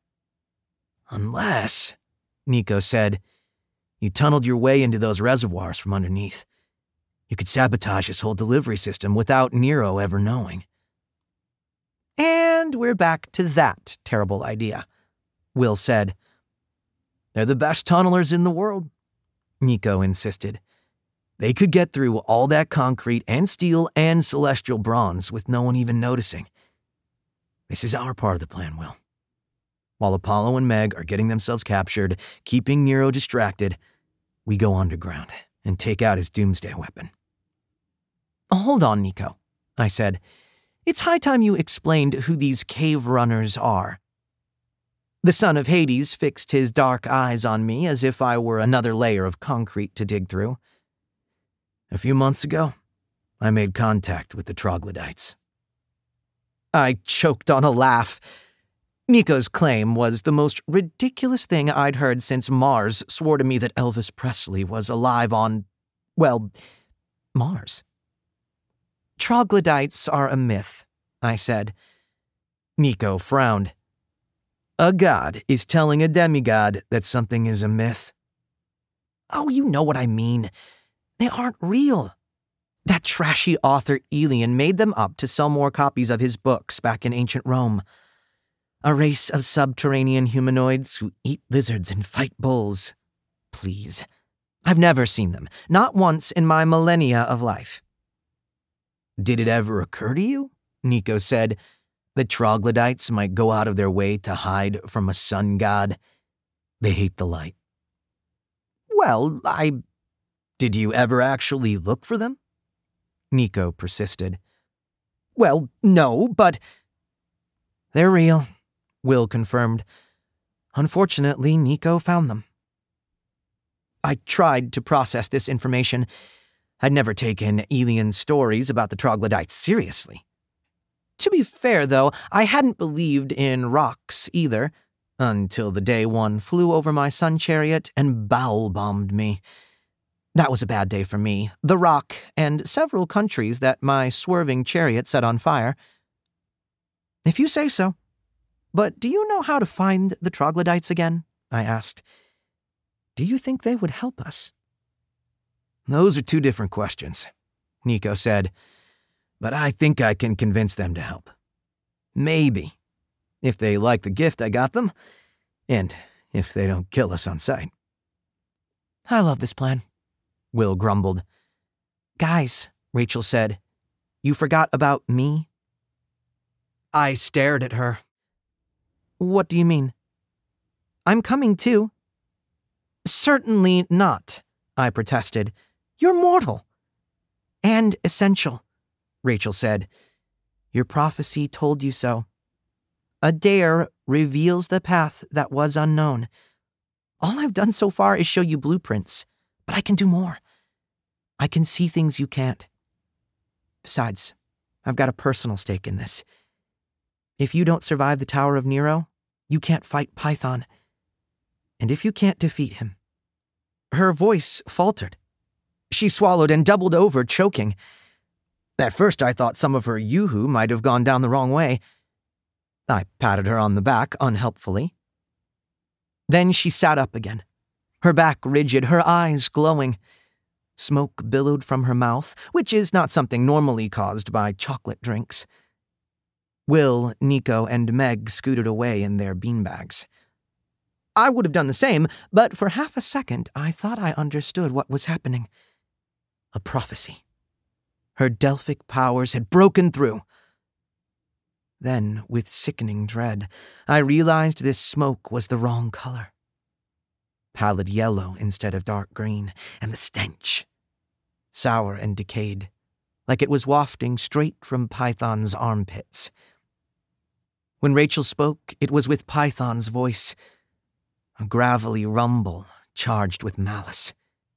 Speaker 2: Unless, Nico said, you tunneled your way into those reservoirs from underneath. You could sabotage his whole delivery system without Nero ever knowing.
Speaker 1: And we're back to that terrible idea, Will said.
Speaker 2: They're the best tunnelers in the world, Nico insisted. They could get through all that concrete and steel and celestial bronze with no one even noticing. This is our part of the plan, Will. While Apollo and Meg are getting themselves captured, keeping Nero distracted, we go underground and take out his doomsday weapon.
Speaker 1: Hold on, Nico, I said. It's high time you explained who these cave runners are. The son of Hades fixed his dark eyes on me as if I were another layer of concrete to dig through.
Speaker 2: A few months ago, I made contact with the troglodytes.
Speaker 1: I choked on a laugh. Nico's claim was the most ridiculous thing I'd heard since Mars swore to me that Elvis Presley was alive on, well, Mars. Troglodytes are a myth, I said.
Speaker 2: Nico frowned. A god is telling a demigod that something is a myth.
Speaker 1: Oh, you know what I mean. They aren't real. That trashy author Elian made them up to sell more copies of his books back in ancient Rome. A race of subterranean humanoids who eat lizards and fight bulls. Please. I've never seen them, not once in my millennia of life.
Speaker 2: Did it ever occur to you, Nico said, that troglodytes might go out of their way to hide from a sun god? They hate the light.
Speaker 1: Well,
Speaker 2: Did you ever actually look for them? Nico persisted.
Speaker 1: Well, no, but... They're real, Will confirmed. Unfortunately, Nico found them. I tried to process this information. I'd never taken Elian's stories about the troglodytes seriously. To be fair, though, I hadn't believed in rocks either, until the day one flew over my sun chariot and bowel-bombed me. That was a bad day for me, the rock, and several countries that my swerving chariot set on fire. If you say so. But do you know how to find the troglodytes again? I asked. Do you think they would help us?
Speaker 2: Those are two different questions, Nico said. But I think I can convince them to help. Maybe. If they like the gift I got them, and if they don't kill us on sight.
Speaker 1: I love this plan, Will grumbled. Guys, Rachel said, you forgot about me? I stared at her. What do you mean? I'm coming too. Certainly not, I protested. You're mortal. And essential, Rachel said. Your prophecy told you so. A dare reveals the path that was unknown. All I've done so far is show you blueprints, but I can do more. I can see things you can't. Besides, I've got a personal stake in this. If you don't survive the Tower of Nero, you can't fight Python. And if you can't defeat him..." Her voice faltered. She swallowed and doubled over, choking. At first I thought some of her yoo-hoo might have gone down the wrong way. I patted her on the back unhelpfully. Then she sat up again, her back rigid, her eyes glowing. Smoke billowed from her mouth, which is not something normally caused by chocolate drinks. Will, Nico, and Meg scooted away in their beanbags. I would have done the same, but for half a second I thought I understood what was happening. A prophecy. Her Delphic powers had broken through. Then, with sickening dread, I realized this smoke was the wrong color. Pallid yellow instead of dark green, and the stench. Sour and decayed, like it was wafting straight from Python's armpits. When Rachel spoke, it was with Python's voice, a gravelly rumble charged with malice.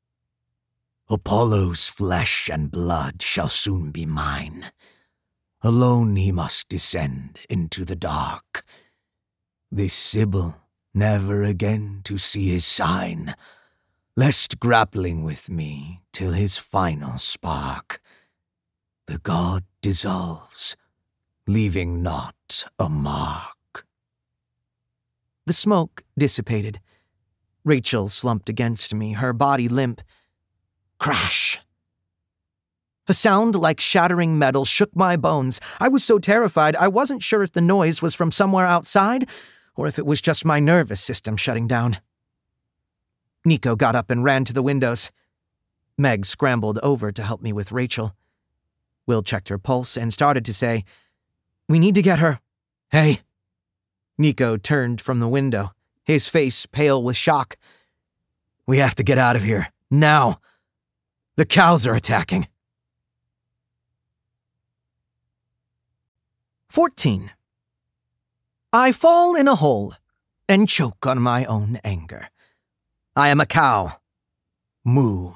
Speaker 2: "Apollo's flesh and blood shall soon be mine. Alone he must descend into the dark. This Sibyl never again to see his sign, lest grappling with me till his final spark, the god dissolves, leaving not a mark."
Speaker 1: The smoke dissipated. Rachel slumped against me, her body limp. Crash! A sound like shattering metal shook my bones. I was so terrified I wasn't sure if the noise was from somewhere outside or if it was just my nervous system shutting down. Nico got up and ran to the windows. Meg scrambled over to help me with Rachel. Will checked her pulse and started to say, "We need to get her."
Speaker 2: "Hey!"
Speaker 1: Nico turned from the window, his face pale with shock.
Speaker 2: "We have to get out of here, now. The cows are attacking."
Speaker 1: 14. I fall in a hole and choke on my own anger. I am a cow. Moo.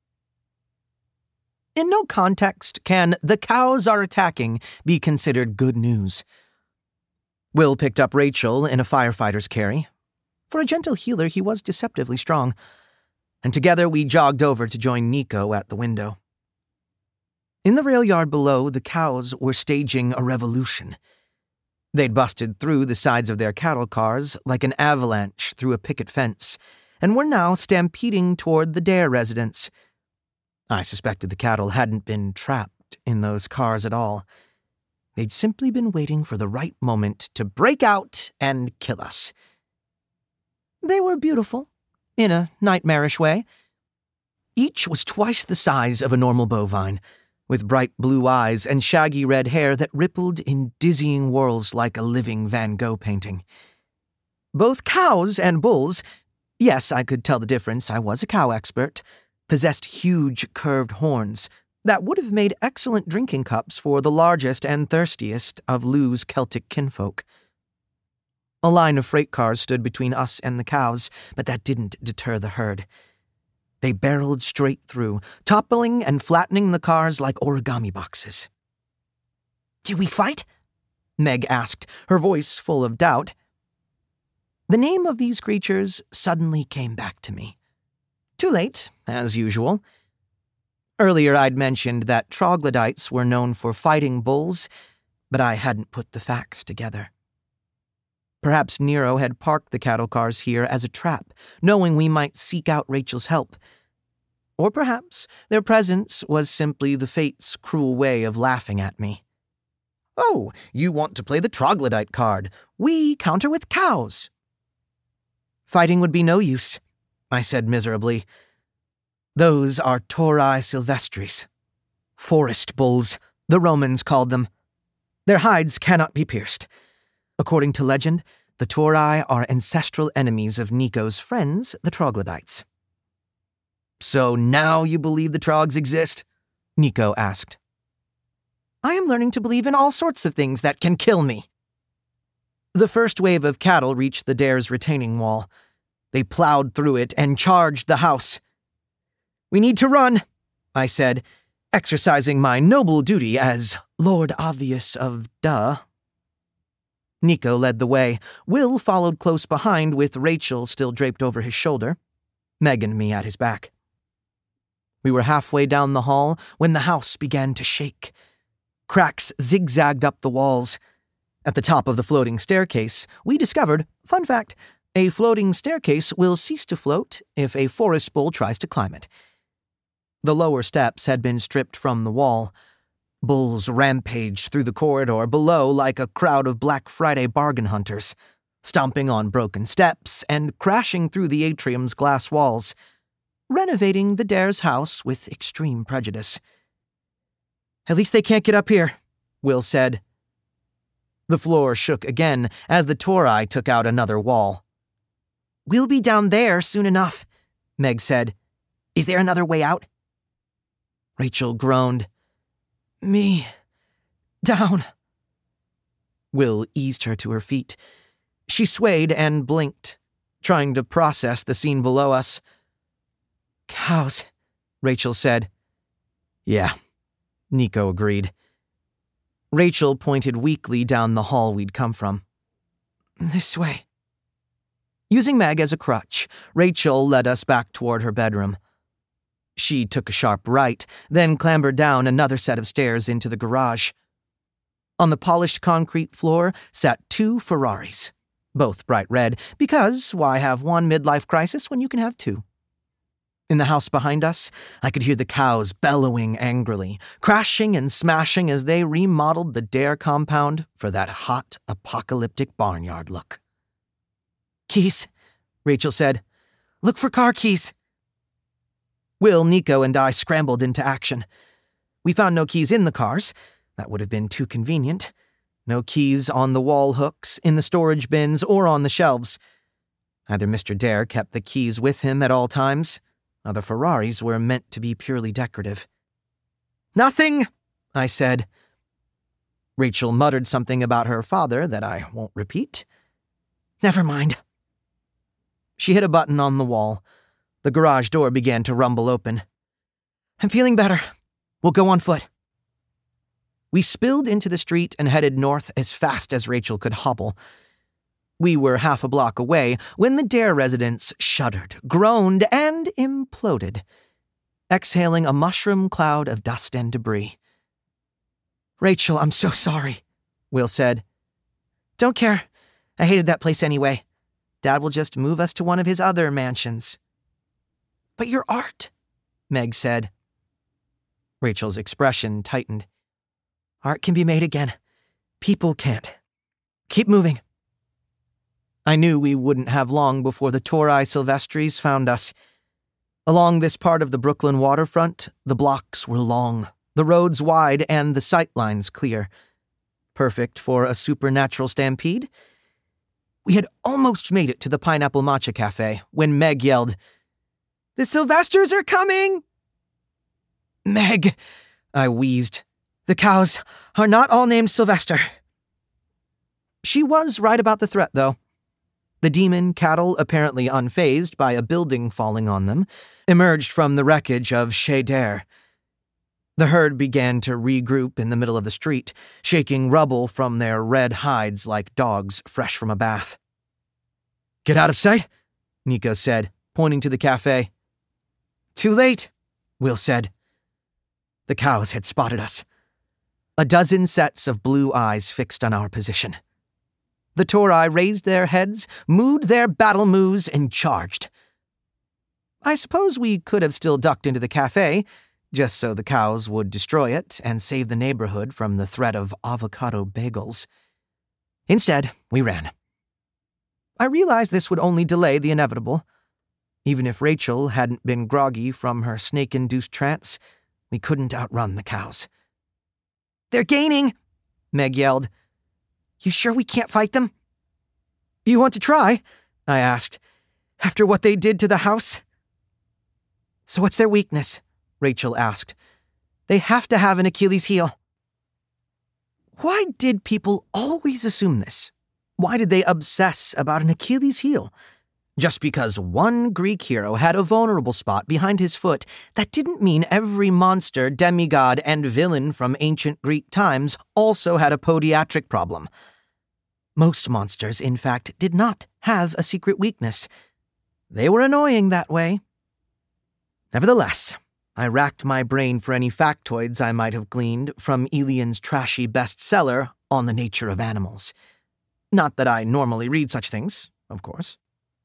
Speaker 1: In no context can "the cows are attacking" be considered good news. Will picked up Rachel in a firefighter's carry. For a gentle healer, he was deceptively strong. And together we jogged over to join Nico at the window. In the rail yard below, the cows were staging a revolution. They'd busted through the sides of their cattle cars like an avalanche through a picket fence, and were now stampeding toward the Dare residence. I suspected the cattle hadn't been trapped in those cars at all. They'd simply been waiting for the right moment to break out and kill us. They were beautiful, in a nightmarish way. Each was twice the size of a normal bovine, with bright blue eyes and shaggy red hair that rippled in dizzying whirls like a living Van Gogh painting. Both cows and bulls, yes, I could tell the difference, I was a cow expert, possessed huge curved horns that would have made excellent drinking cups for the largest and thirstiest of Lou's Celtic kinfolk. A line of freight cars stood between us and the cows, but that didn't deter the herd. They barreled straight through, toppling and flattening the cars like origami boxes. "Do we fight?" Meg asked, her voice full of doubt. The name of these creatures suddenly came back to me. Too late, as usual. Earlier I'd mentioned that troglodytes were known for fighting bulls, but I hadn't put the facts together. Perhaps Nero had parked the cattle cars here as a trap, knowing we might seek out Rachel's help. Or perhaps their presence was simply the fates' cruel way of laughing at me. "Oh, you want to play the troglodyte card. We counter with cows." "Fighting would be no use," I said miserably. "Those are Tauri silvestris. Forest bulls, the Romans called them. Their hides cannot be pierced. According to legend, the Tauri are ancestral enemies of Nico's friends, the troglodytes." "So now you believe the trogs exist?" Nico asked. "I am learning to believe in all sorts of things that can kill me." The first wave of cattle reached the Dare's retaining wall. They plowed through it and charged the house. "We need to run," I said, exercising my noble duty as Lord Obvious of Duh. Nico led the way. Will followed close behind with Rachel still draped over his shoulder, Meg and me at his back. We were halfway down the hall when the house began to shake. Cracks zigzagged up the walls. At the top of the floating staircase, we discovered, fun fact, a floating staircase will cease to float if a forest bull tries to climb it. The lower steps had been stripped from the wall. Bulls rampaged through the corridor below like a crowd of Black Friday bargain hunters, stomping on broken steps and crashing through the atrium's glass walls, renovating the Dare's house with extreme prejudice. "At least they can't get up here," Will said. The floor shook again as the Torai took out another wall. "We'll be down there soon enough," Meg said. "Is there another way out?" Rachel groaned. "Me. Down." Will eased her to her feet. She swayed and blinked, trying to process the scene below us. "Cows," Rachel said. "Yeah," Nico agreed. Rachel pointed weakly down the hall we'd come from. "This way." Using Meg as a crutch, Rachel led us back toward her bedroom. She took a sharp right, then clambered down another set of stairs into the garage. On the polished concrete floor sat 2 Ferraris, both bright red, because why have one midlife crisis when you can have 2? In the house behind us, I could hear the cows bellowing angrily, crashing and smashing as they remodeled the Dare compound for that hot, apocalyptic barnyard look. "Keys," Rachel said. "Look for car keys." Will, Nico, and I scrambled into action. We found no keys in the cars. That would have been too convenient. No keys on the wall hooks, in the storage bins, or on the shelves. Either Mr. Dare kept the keys with him at all times, or the Ferraris were meant to be purely decorative. "Nothing," I said. Rachel muttered something about her father that I won't repeat. "Never mind." She hit a button on the wall. The garage door began to rumble open. "I'm feeling better. We'll go on foot." We spilled into the street and headed north as fast as Rachel could hobble. We were half a block away when the Dare residence shuddered, groaned, and imploded, exhaling a mushroom cloud of dust and debris. "Rachel, I'm so sorry," Will said. "Don't care. I hated that place anyway. Dad will just move us to one of his other mansions." "But your art," Meg said. Rachel's expression tightened. "Art can be made again. People can't. Keep moving." I knew we wouldn't have long before the Torai Silvestris found us. Along this part of the Brooklyn waterfront, the blocks were long, the roads wide, and the sightlines clear. Perfect for a supernatural stampede. We had almost made it to the Pineapple Matcha Cafe when Meg yelled, "The Silvesters are coming!" "Meg," I wheezed. "The cows are not all named Sylvester." She was right about the threat, though. The demon cattle, apparently unfazed by a building falling on them, emerged from the wreckage of Chez Dare. The herd began to regroup in the middle of the street, shaking rubble from their red hides like dogs fresh from a bath. "Get out of sight," Nico said, pointing to the cafe. "Too late," Will said. The cows had spotted us. A dozen sets of blue eyes fixed on our position. The Torai raised their heads, mooed their battle moves, and charged. I suppose we could have still ducked into the cafe, just so the cows would destroy it and save the neighborhood from the threat of avocado bagels. Instead, we ran. I realized this would only delay the inevitable. Even if Rachel hadn't been groggy from her snake-induced trance, we couldn't outrun the cows. "They're gaining," Meg yelled. "You sure we can't fight them?" "You want to try?" I asked. "After what they did to the house?" "So what's their weakness?" Rachel asked. "They have to have an Achilles heel." Why did people always assume this? Why did they obsess about an Achilles heel? Just because one Greek hero had a vulnerable spot behind his foot, that didn't mean every monster, demigod, and villain from ancient Greek times also had a podiatric problem. Most monsters, in fact, did not have a secret weakness. They were annoying that way. Nevertheless, I racked my brain for any factoids I might have gleaned from Elian's trashy bestseller on the nature of animals. Not that I normally read such things, of course.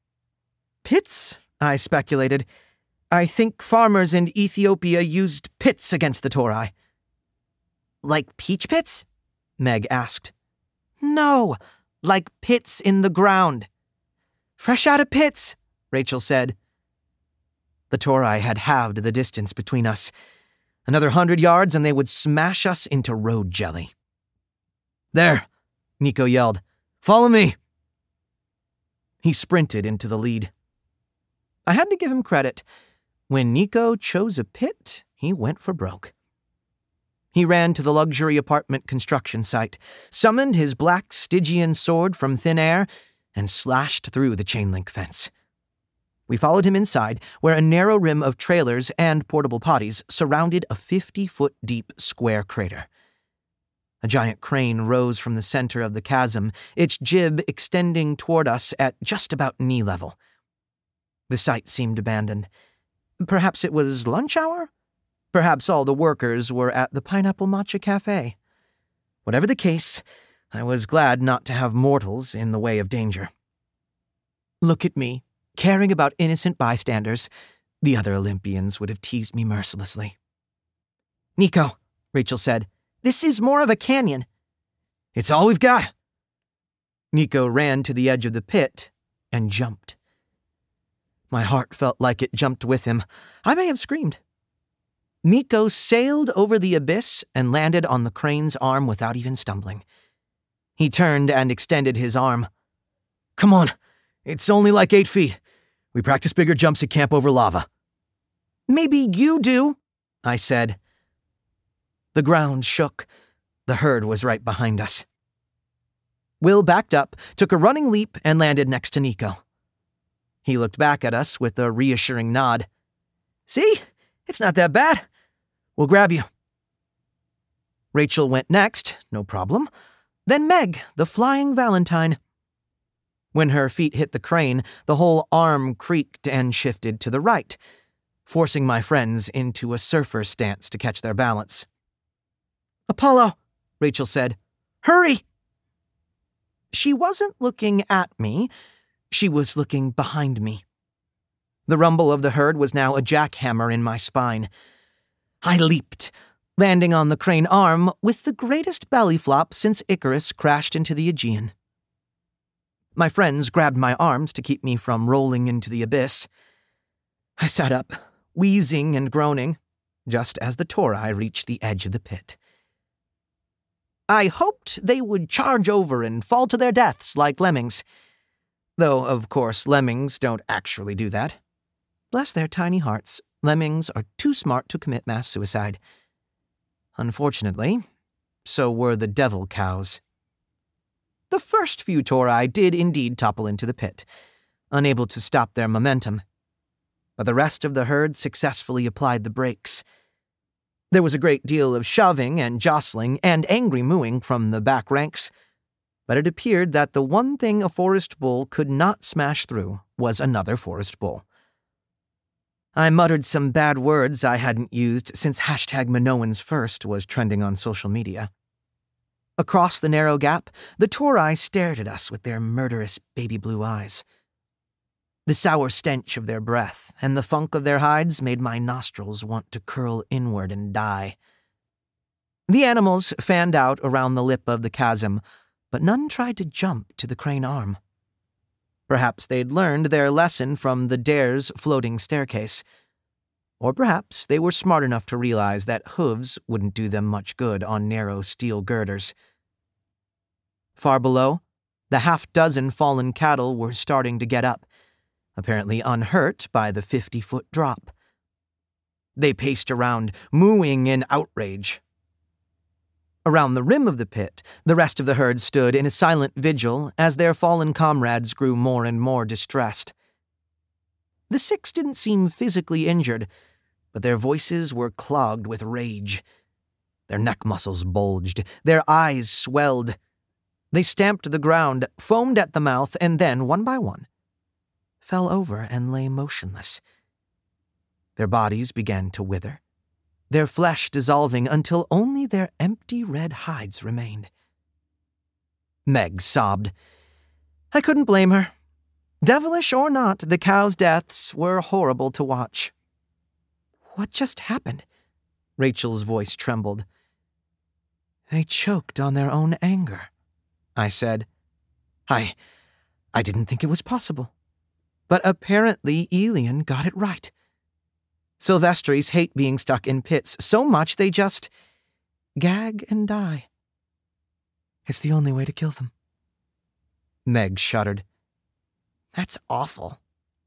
Speaker 1: Pits, I speculated. I think farmers in Ethiopia used pits against the Torai. Like peach pits? Meg asked. No, like pits in the ground. Fresh out of pits, Rachel said. The Torai had halved the distance between us. Another 100 yards and they would smash us into road jelly. There, Nico yelled. Follow me. He sprinted into the lead. I had to give him credit. When Nico chose a pit, he went for broke. He ran to the luxury apartment construction site, summoned his black Stygian sword from thin air, and slashed through the chain-link fence. We followed him inside, where a narrow rim of trailers and portable potties surrounded a 50-foot-deep square crater. A giant crane rose from the center of the chasm, its jib extending toward us at just about knee level. The site seemed abandoned. Perhaps it was lunch hour? Perhaps all the workers were at the Pineapple Matcha Cafe. Whatever the case, I was glad not to have mortals in the way of danger. Look at me, caring about innocent bystanders. The other Olympians would have teased me mercilessly. Nico, Rachel said, this is more of a canyon. It's all we've got. Nico ran to the edge of the pit and jumped. My heart felt like it jumped with him. I may have screamed. Nico sailed over the abyss and landed on the crane's arm without even stumbling. He turned and extended his arm. Come on, it's only like 8 feet. We practice bigger jumps at camp over lava. Maybe you do, I said. The ground shook. The herd was right behind us. Will backed up, took a running leap, and landed next to Nico. He looked back at us with a reassuring nod. See? It's not that bad. We'll grab you. Rachel went next, no problem. Then Meg, the flying Valentine. When her feet hit the crane, the whole arm creaked and shifted to the right, forcing my friends into a surfer stance to catch their balance. Apollo, Rachel said. Hurry! She wasn't looking at me. She was looking behind me. The rumble of the herd was now a jackhammer in my spine. I leaped, landing on the crane arm with the greatest belly flop since Icarus crashed into the Aegean. My friends grabbed my arms to keep me from rolling into the abyss. I sat up, wheezing and groaning, just as the Torai reached the edge of the pit. I hoped they would charge over and fall to their deaths like lemmings. Though, of course, lemmings don't actually do that. Bless their tiny hearts, lemmings are too smart to commit mass suicide. Unfortunately, so were the devil cows. The first few Torai did indeed topple into the pit, unable to stop their momentum. But the rest of the herd successfully applied the brakes. There was a great deal of shoving and jostling and angry mooing from the back ranks, but it appeared that the one thing a forest bull could not smash through was another forest bull. I muttered some bad words I hadn't used since #Minoans First was trending on social media. Across the narrow gap, the Torai stared at us with their murderous baby blue eyes. The sour stench of their breath and the funk of their hides made my nostrils want to curl inward and die. The animals fanned out around the lip of the chasm, but none tried to jump to the crane arm. Perhaps they'd learned their lesson from the Dare's floating staircase. Or perhaps they were smart enough to realize that hooves wouldn't do them much good on narrow steel girders. Far below, the 6 fallen cattle were starting to get up, apparently unhurt by the 50-foot drop. They paced around, mooing in outrage. Around the rim of the pit, the rest of the herd stood in a silent vigil as their fallen comrades grew more and more distressed. The 6 didn't seem physically injured, but their voices were clogged with rage. Their neck muscles bulged, their eyes swelled. They stamped the ground, foamed at the mouth, and then, one by one, fell over and lay motionless. Their bodies began to wither, their flesh dissolving until only their empty red hides remained. Meg sobbed. I couldn't blame her. Devilish or not, the cows' deaths were horrible to watch. What just happened? Rachel's voice trembled. They choked on their own anger, I said. I didn't think it was possible. But apparently Elian got it right. Sylvestris hate being stuck in pits so much they just gag and die. It's the only way to kill them. Meg shuddered. That's awful.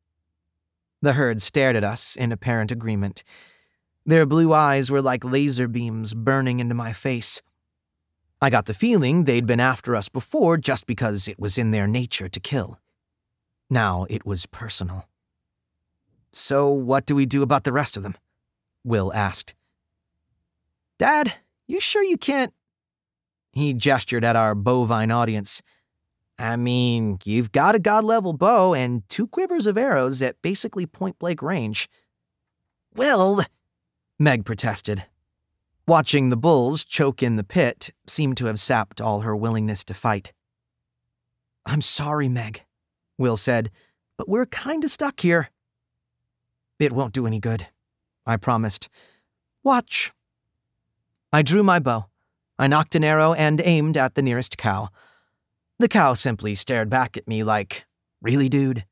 Speaker 1: The herd stared at us in apparent agreement. Their blue eyes were like laser beams burning into my face. I got the feeling they'd been after us before just because it was in their nature to kill. Now it was personal. So what do we do about the rest of them? Will asked. Dad, you sure you can't? He gestured at our bovine audience. I mean, you've got a god-level bow and 2 quivers of arrows at basically point-blank range. Will, Meg protested. Watching the bulls choke in the pit seemed to have sapped all her willingness to fight. I'm sorry, Meg, Will said, but we're kinda stuck here. It won't do any good, I promised. Watch. I drew my bow. I knocked an arrow and aimed at the nearest cow. The cow simply stared back at me like, really, dude?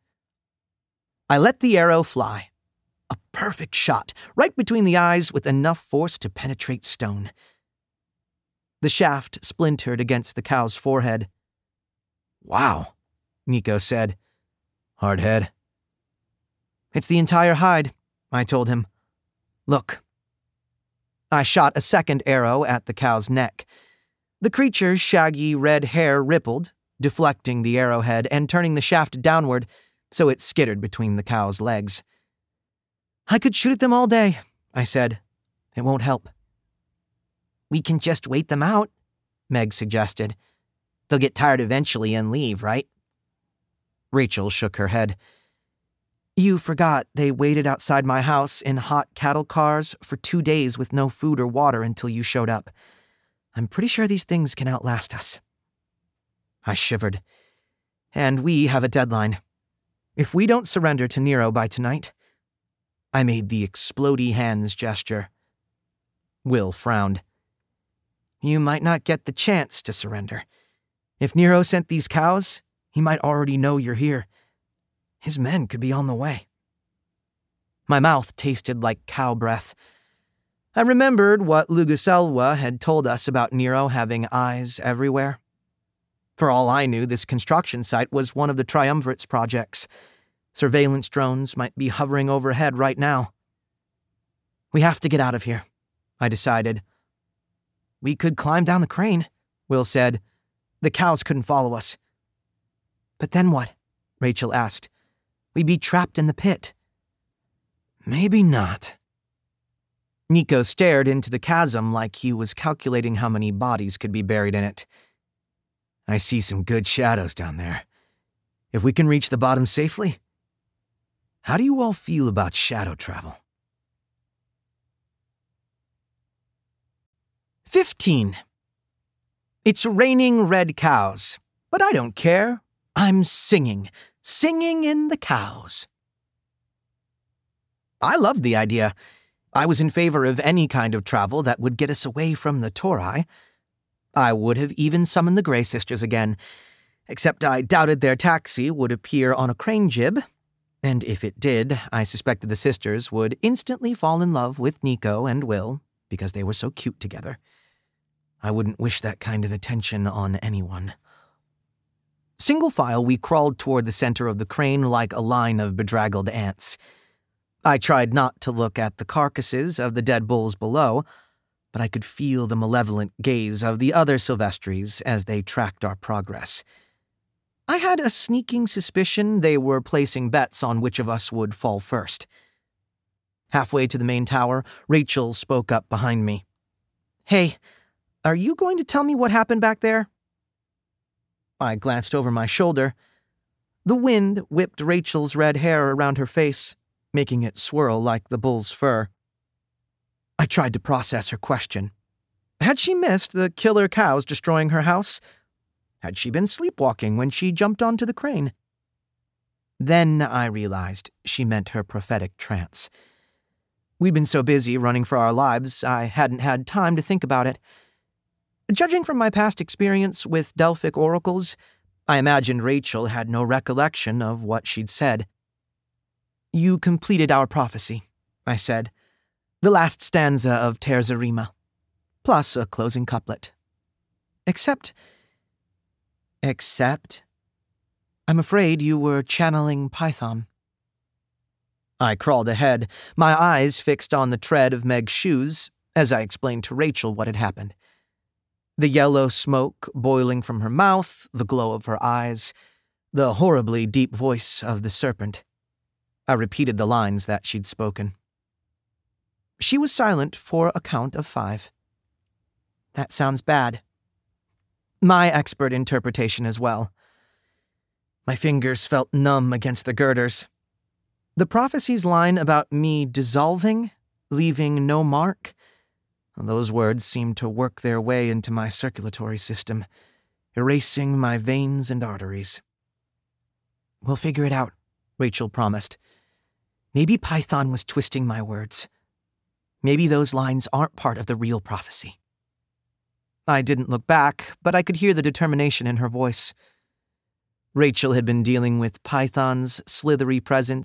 Speaker 1: I let the arrow fly. A perfect shot, right between the eyes with enough force to penetrate stone. The shaft splintered against the cow's forehead. Wow, Nico said. Hard head. It's the entire hide, I told him. Look. I shot a second arrow at the cow's neck. The creature's shaggy red hair rippled, deflecting the arrowhead and turning the shaft downward so it skittered between the cow's legs. I could shoot at them all day, I said. It won't help. We can just wait them out, Meg suggested. They'll get tired eventually and leave, right? Rachel shook her head. You forgot they waited outside my house in hot cattle cars for 2 days with no food or water until you showed up. I'm pretty sure these things can outlast us. I shivered. And we have a deadline. If we don't surrender to Nero by tonight... I made the explodey hands gesture. Will frowned. You might not get the chance to surrender. If Nero sent these cows, he might already know you're here. His men could be on the way. My mouth tasted like cow breath. I remembered what Luguselwa had told us about Nero having eyes everywhere. For all I knew, this construction site was one of the Triumvirate's projects. Surveillance drones might be hovering overhead right now. We have to get out of here, I decided. We could climb down the crane, Will said. The cows couldn't follow us. But then what? Rachel asked. We'd be trapped in the pit. Maybe not. Nico stared into the chasm like he was calculating how many bodies could be buried in it. I see some good shadows down there. If we can reach the bottom safely... How do you all feel about shadow travel? 15. It's raining red cows, but I don't care. I'm singing in the cows. I loved the idea. I was in favor of any kind of travel that would get us away from the Torai. I would have even summoned the Grey Sisters again, except I doubted their taxi would appear on a crane jib. And if it did, I suspected the sisters would instantly fall in love with Nico and Will because they were so cute together. I wouldn't wish that kind of attention on anyone. Single file, we crawled toward the center of the crane like a line of bedraggled ants. I tried not to look at the carcasses of the dead bulls below, but I could feel the malevolent gaze of the other Sylvestris as they tracked our progress. I had a sneaking suspicion they were placing bets on which of us would fall first. Halfway to the main tower, Rachel spoke up behind me. Hey, are you going to tell me what happened back there? I glanced over my shoulder. The wind whipped Rachel's red hair around her face, making it swirl like the bull's fur. I tried to process her question. Had she missed the killer cows destroying her house? Had she been sleepwalking when she jumped onto the crane? Then I realized she meant her prophetic trance. We'd been so busy running for our lives, I hadn't had time to think about it. Judging from my past experience with Delphic oracles, I imagined Rachel had no recollection of what she'd said. "You completed our prophecy," I said. "The last stanza of Terza Rima, plus a closing couplet. Except, I'm afraid you were channeling Python." I crawled ahead, my eyes fixed on the tread of Meg's shoes, as I explained to Rachel what had happened. The yellow smoke boiling from her mouth, the glow of her eyes, the horribly deep voice of the serpent. I repeated the lines that she'd spoken. She was silent for a count of 5. "That sounds bad." My expert interpretation as well. My fingers felt numb against the girders. The prophecy's line about me dissolving, leaving no mark, those words seemed to work their way into my circulatory system, erasing my veins and arteries. "We'll figure it out," Rachel promised. "Maybe Python was twisting my words. Maybe those lines aren't part of the real prophecy." I didn't look back, but I could hear the determination in her voice. Rachel had been dealing with Python's slithery presence